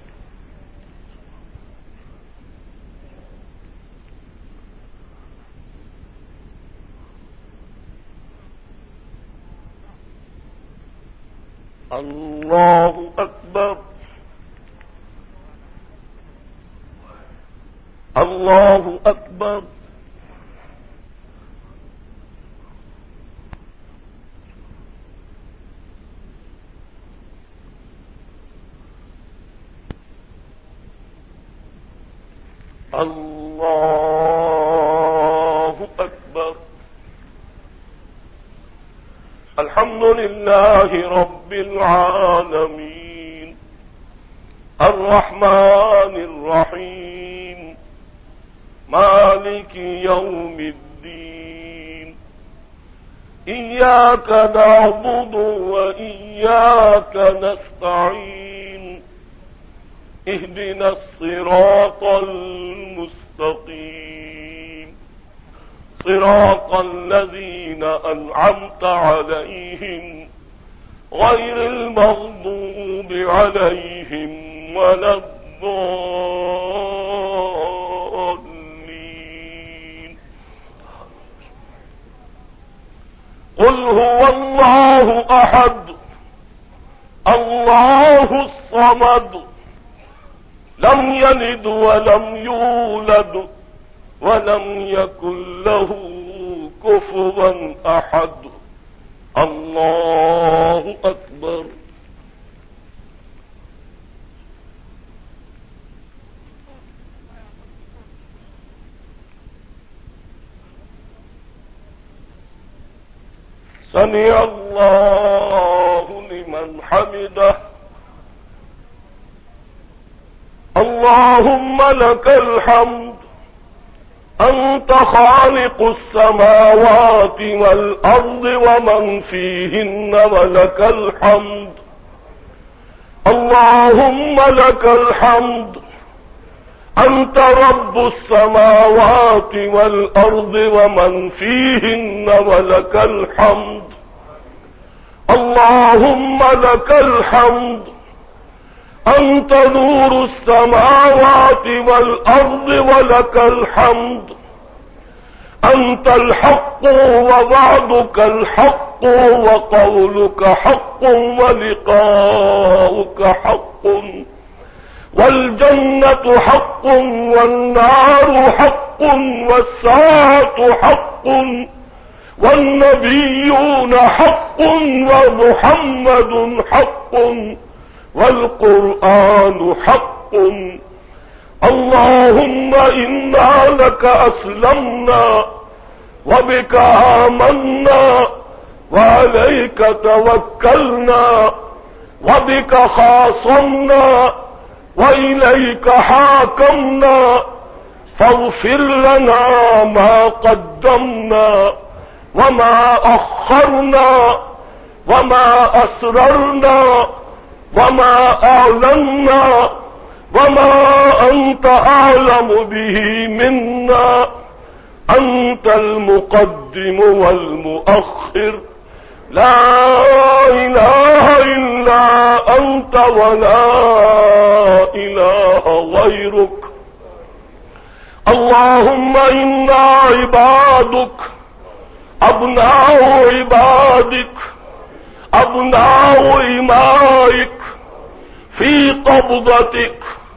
اللہ اکبر۔ اللہ اکبر۔ الله أكبر. الحمد لله رب العالمين الرحمن الرحيم مالك يوم الدين إياك نعبد وإياك نستعين اهدنا الصراط المستقيم صراط الذين أنعمت عليهم غير المغضوب عليهم ولا الضالين. قل هو الله أحد الله الصمد لم يلد ولم يولد ولم يكن له كفوا أحد. الله أكبر. سمع الله لمن حمده. اللهم لك الحمد أنت خالق السماوات والأرض ومن فيهن ولك الحمد. اللهم لك الحمد أنت رب السماوات والأرض ومن فيهن ولك الحمد. اللهم لك الحمد أنت نور السماوات والأرض ولك الحمد. أنت الحق ووعدك الحق وقولك حق ولقاؤك حق والجنة حق والنار حق والساعة حق والنبيون حق ومحمد حق والقرآن حق. اللهم إنا لك أسلمنا وبك آمنا وعليك توكلنا وبك خاصمنا وإليك حاكمنا فاغفر لنا ما قدمنا وما أخرنا وما أسررنا وما أعلنا وما أنت أعلم به منا. أنت المقدم والمؤخر لا إله إلا أنت ولا إله غيرك. اللهم إنا عبادك أبناء عبادك أبناء إمائك في قبضتك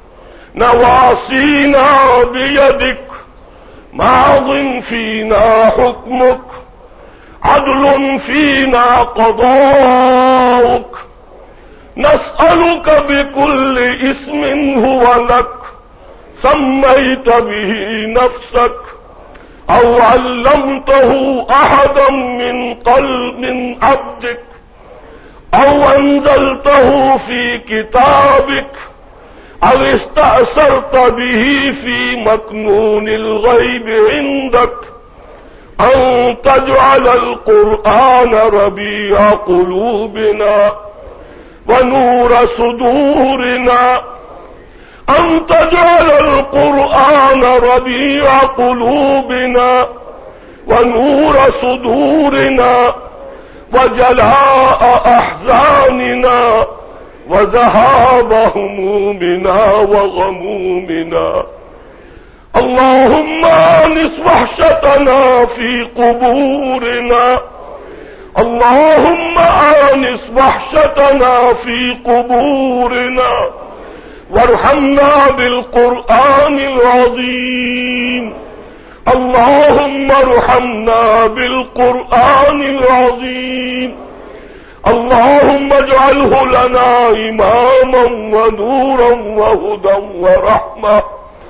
نواصينا بيدك ماض فينا حكمك عدل فينا قضاؤك. نسألك بكل اسم هو لك سميت به نفسك أو علمته أحدا من عبدك أو أنزلته في كتابك أو استأثرت به في مكنون الغيب عندك أن تجعل القرآن ربيع قلوبنا ونور صدورنا. أن تجعل القرآن ربيع قلوبنا ونور صدورنا وجلاء أحزاننا وذهاب همومنا وغمومنا. اللهم آنس وحشتنا في قبورنا. اللهم آنس وحشتنا في قبورنا وارحمنا بالقرآن العظيم. اللهم ارحمنا بالقرآن العظيم. اللهم اجعله لنا إماما ونورا وهدى ورحمة.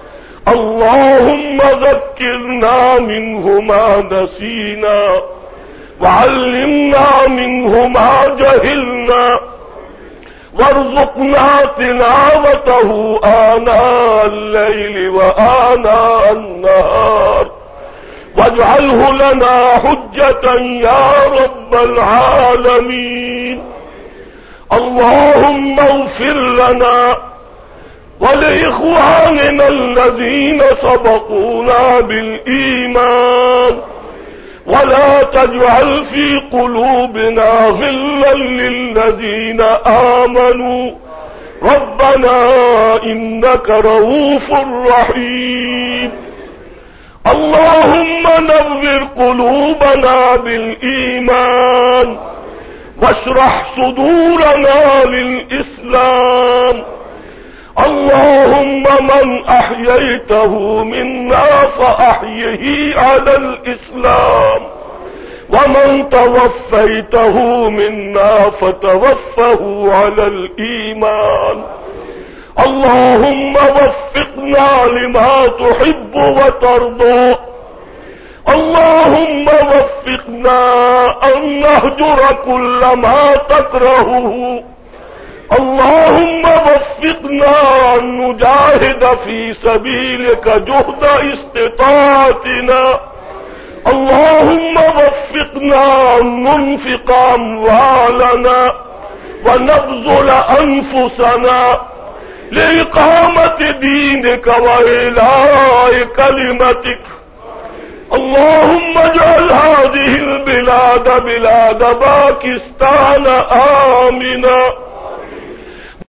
اللهم ذكرنا منه ما نسينا وعلمنا منه ما جهلنا وارزقنا تلاوته آناء الليل وآناء النهار واجعله لنا حجة يا رب العالمين. اللهم اغفر لنا ولإخواننا الذين سبقونا بالإيمان ولا تجعل في قلوبنا غلا للذين آمنوا ربنا إنك رؤوف رحيم. اللهم نور قلوبنا بالإيمان واشرح صدورنا للإسلام. اللهم من أحييته منا فأحيه على الإسلام ومن توفيته منا فتوفه على الإيمان. اللهم وفقنا لما تحب وترضى. اللهم وفقنا أن نهجر كل ما تكرهه. اللهم وفقنا أن نجاهد في سبيلك جهد استطاعتنا. اللهم وفقنا أن ننفق أموالنا ونبذل أنفسنا لإقامة دينك وإعلاء كلمتك. اللهم اجعل هذه البلاد بلاد باكستان آمنا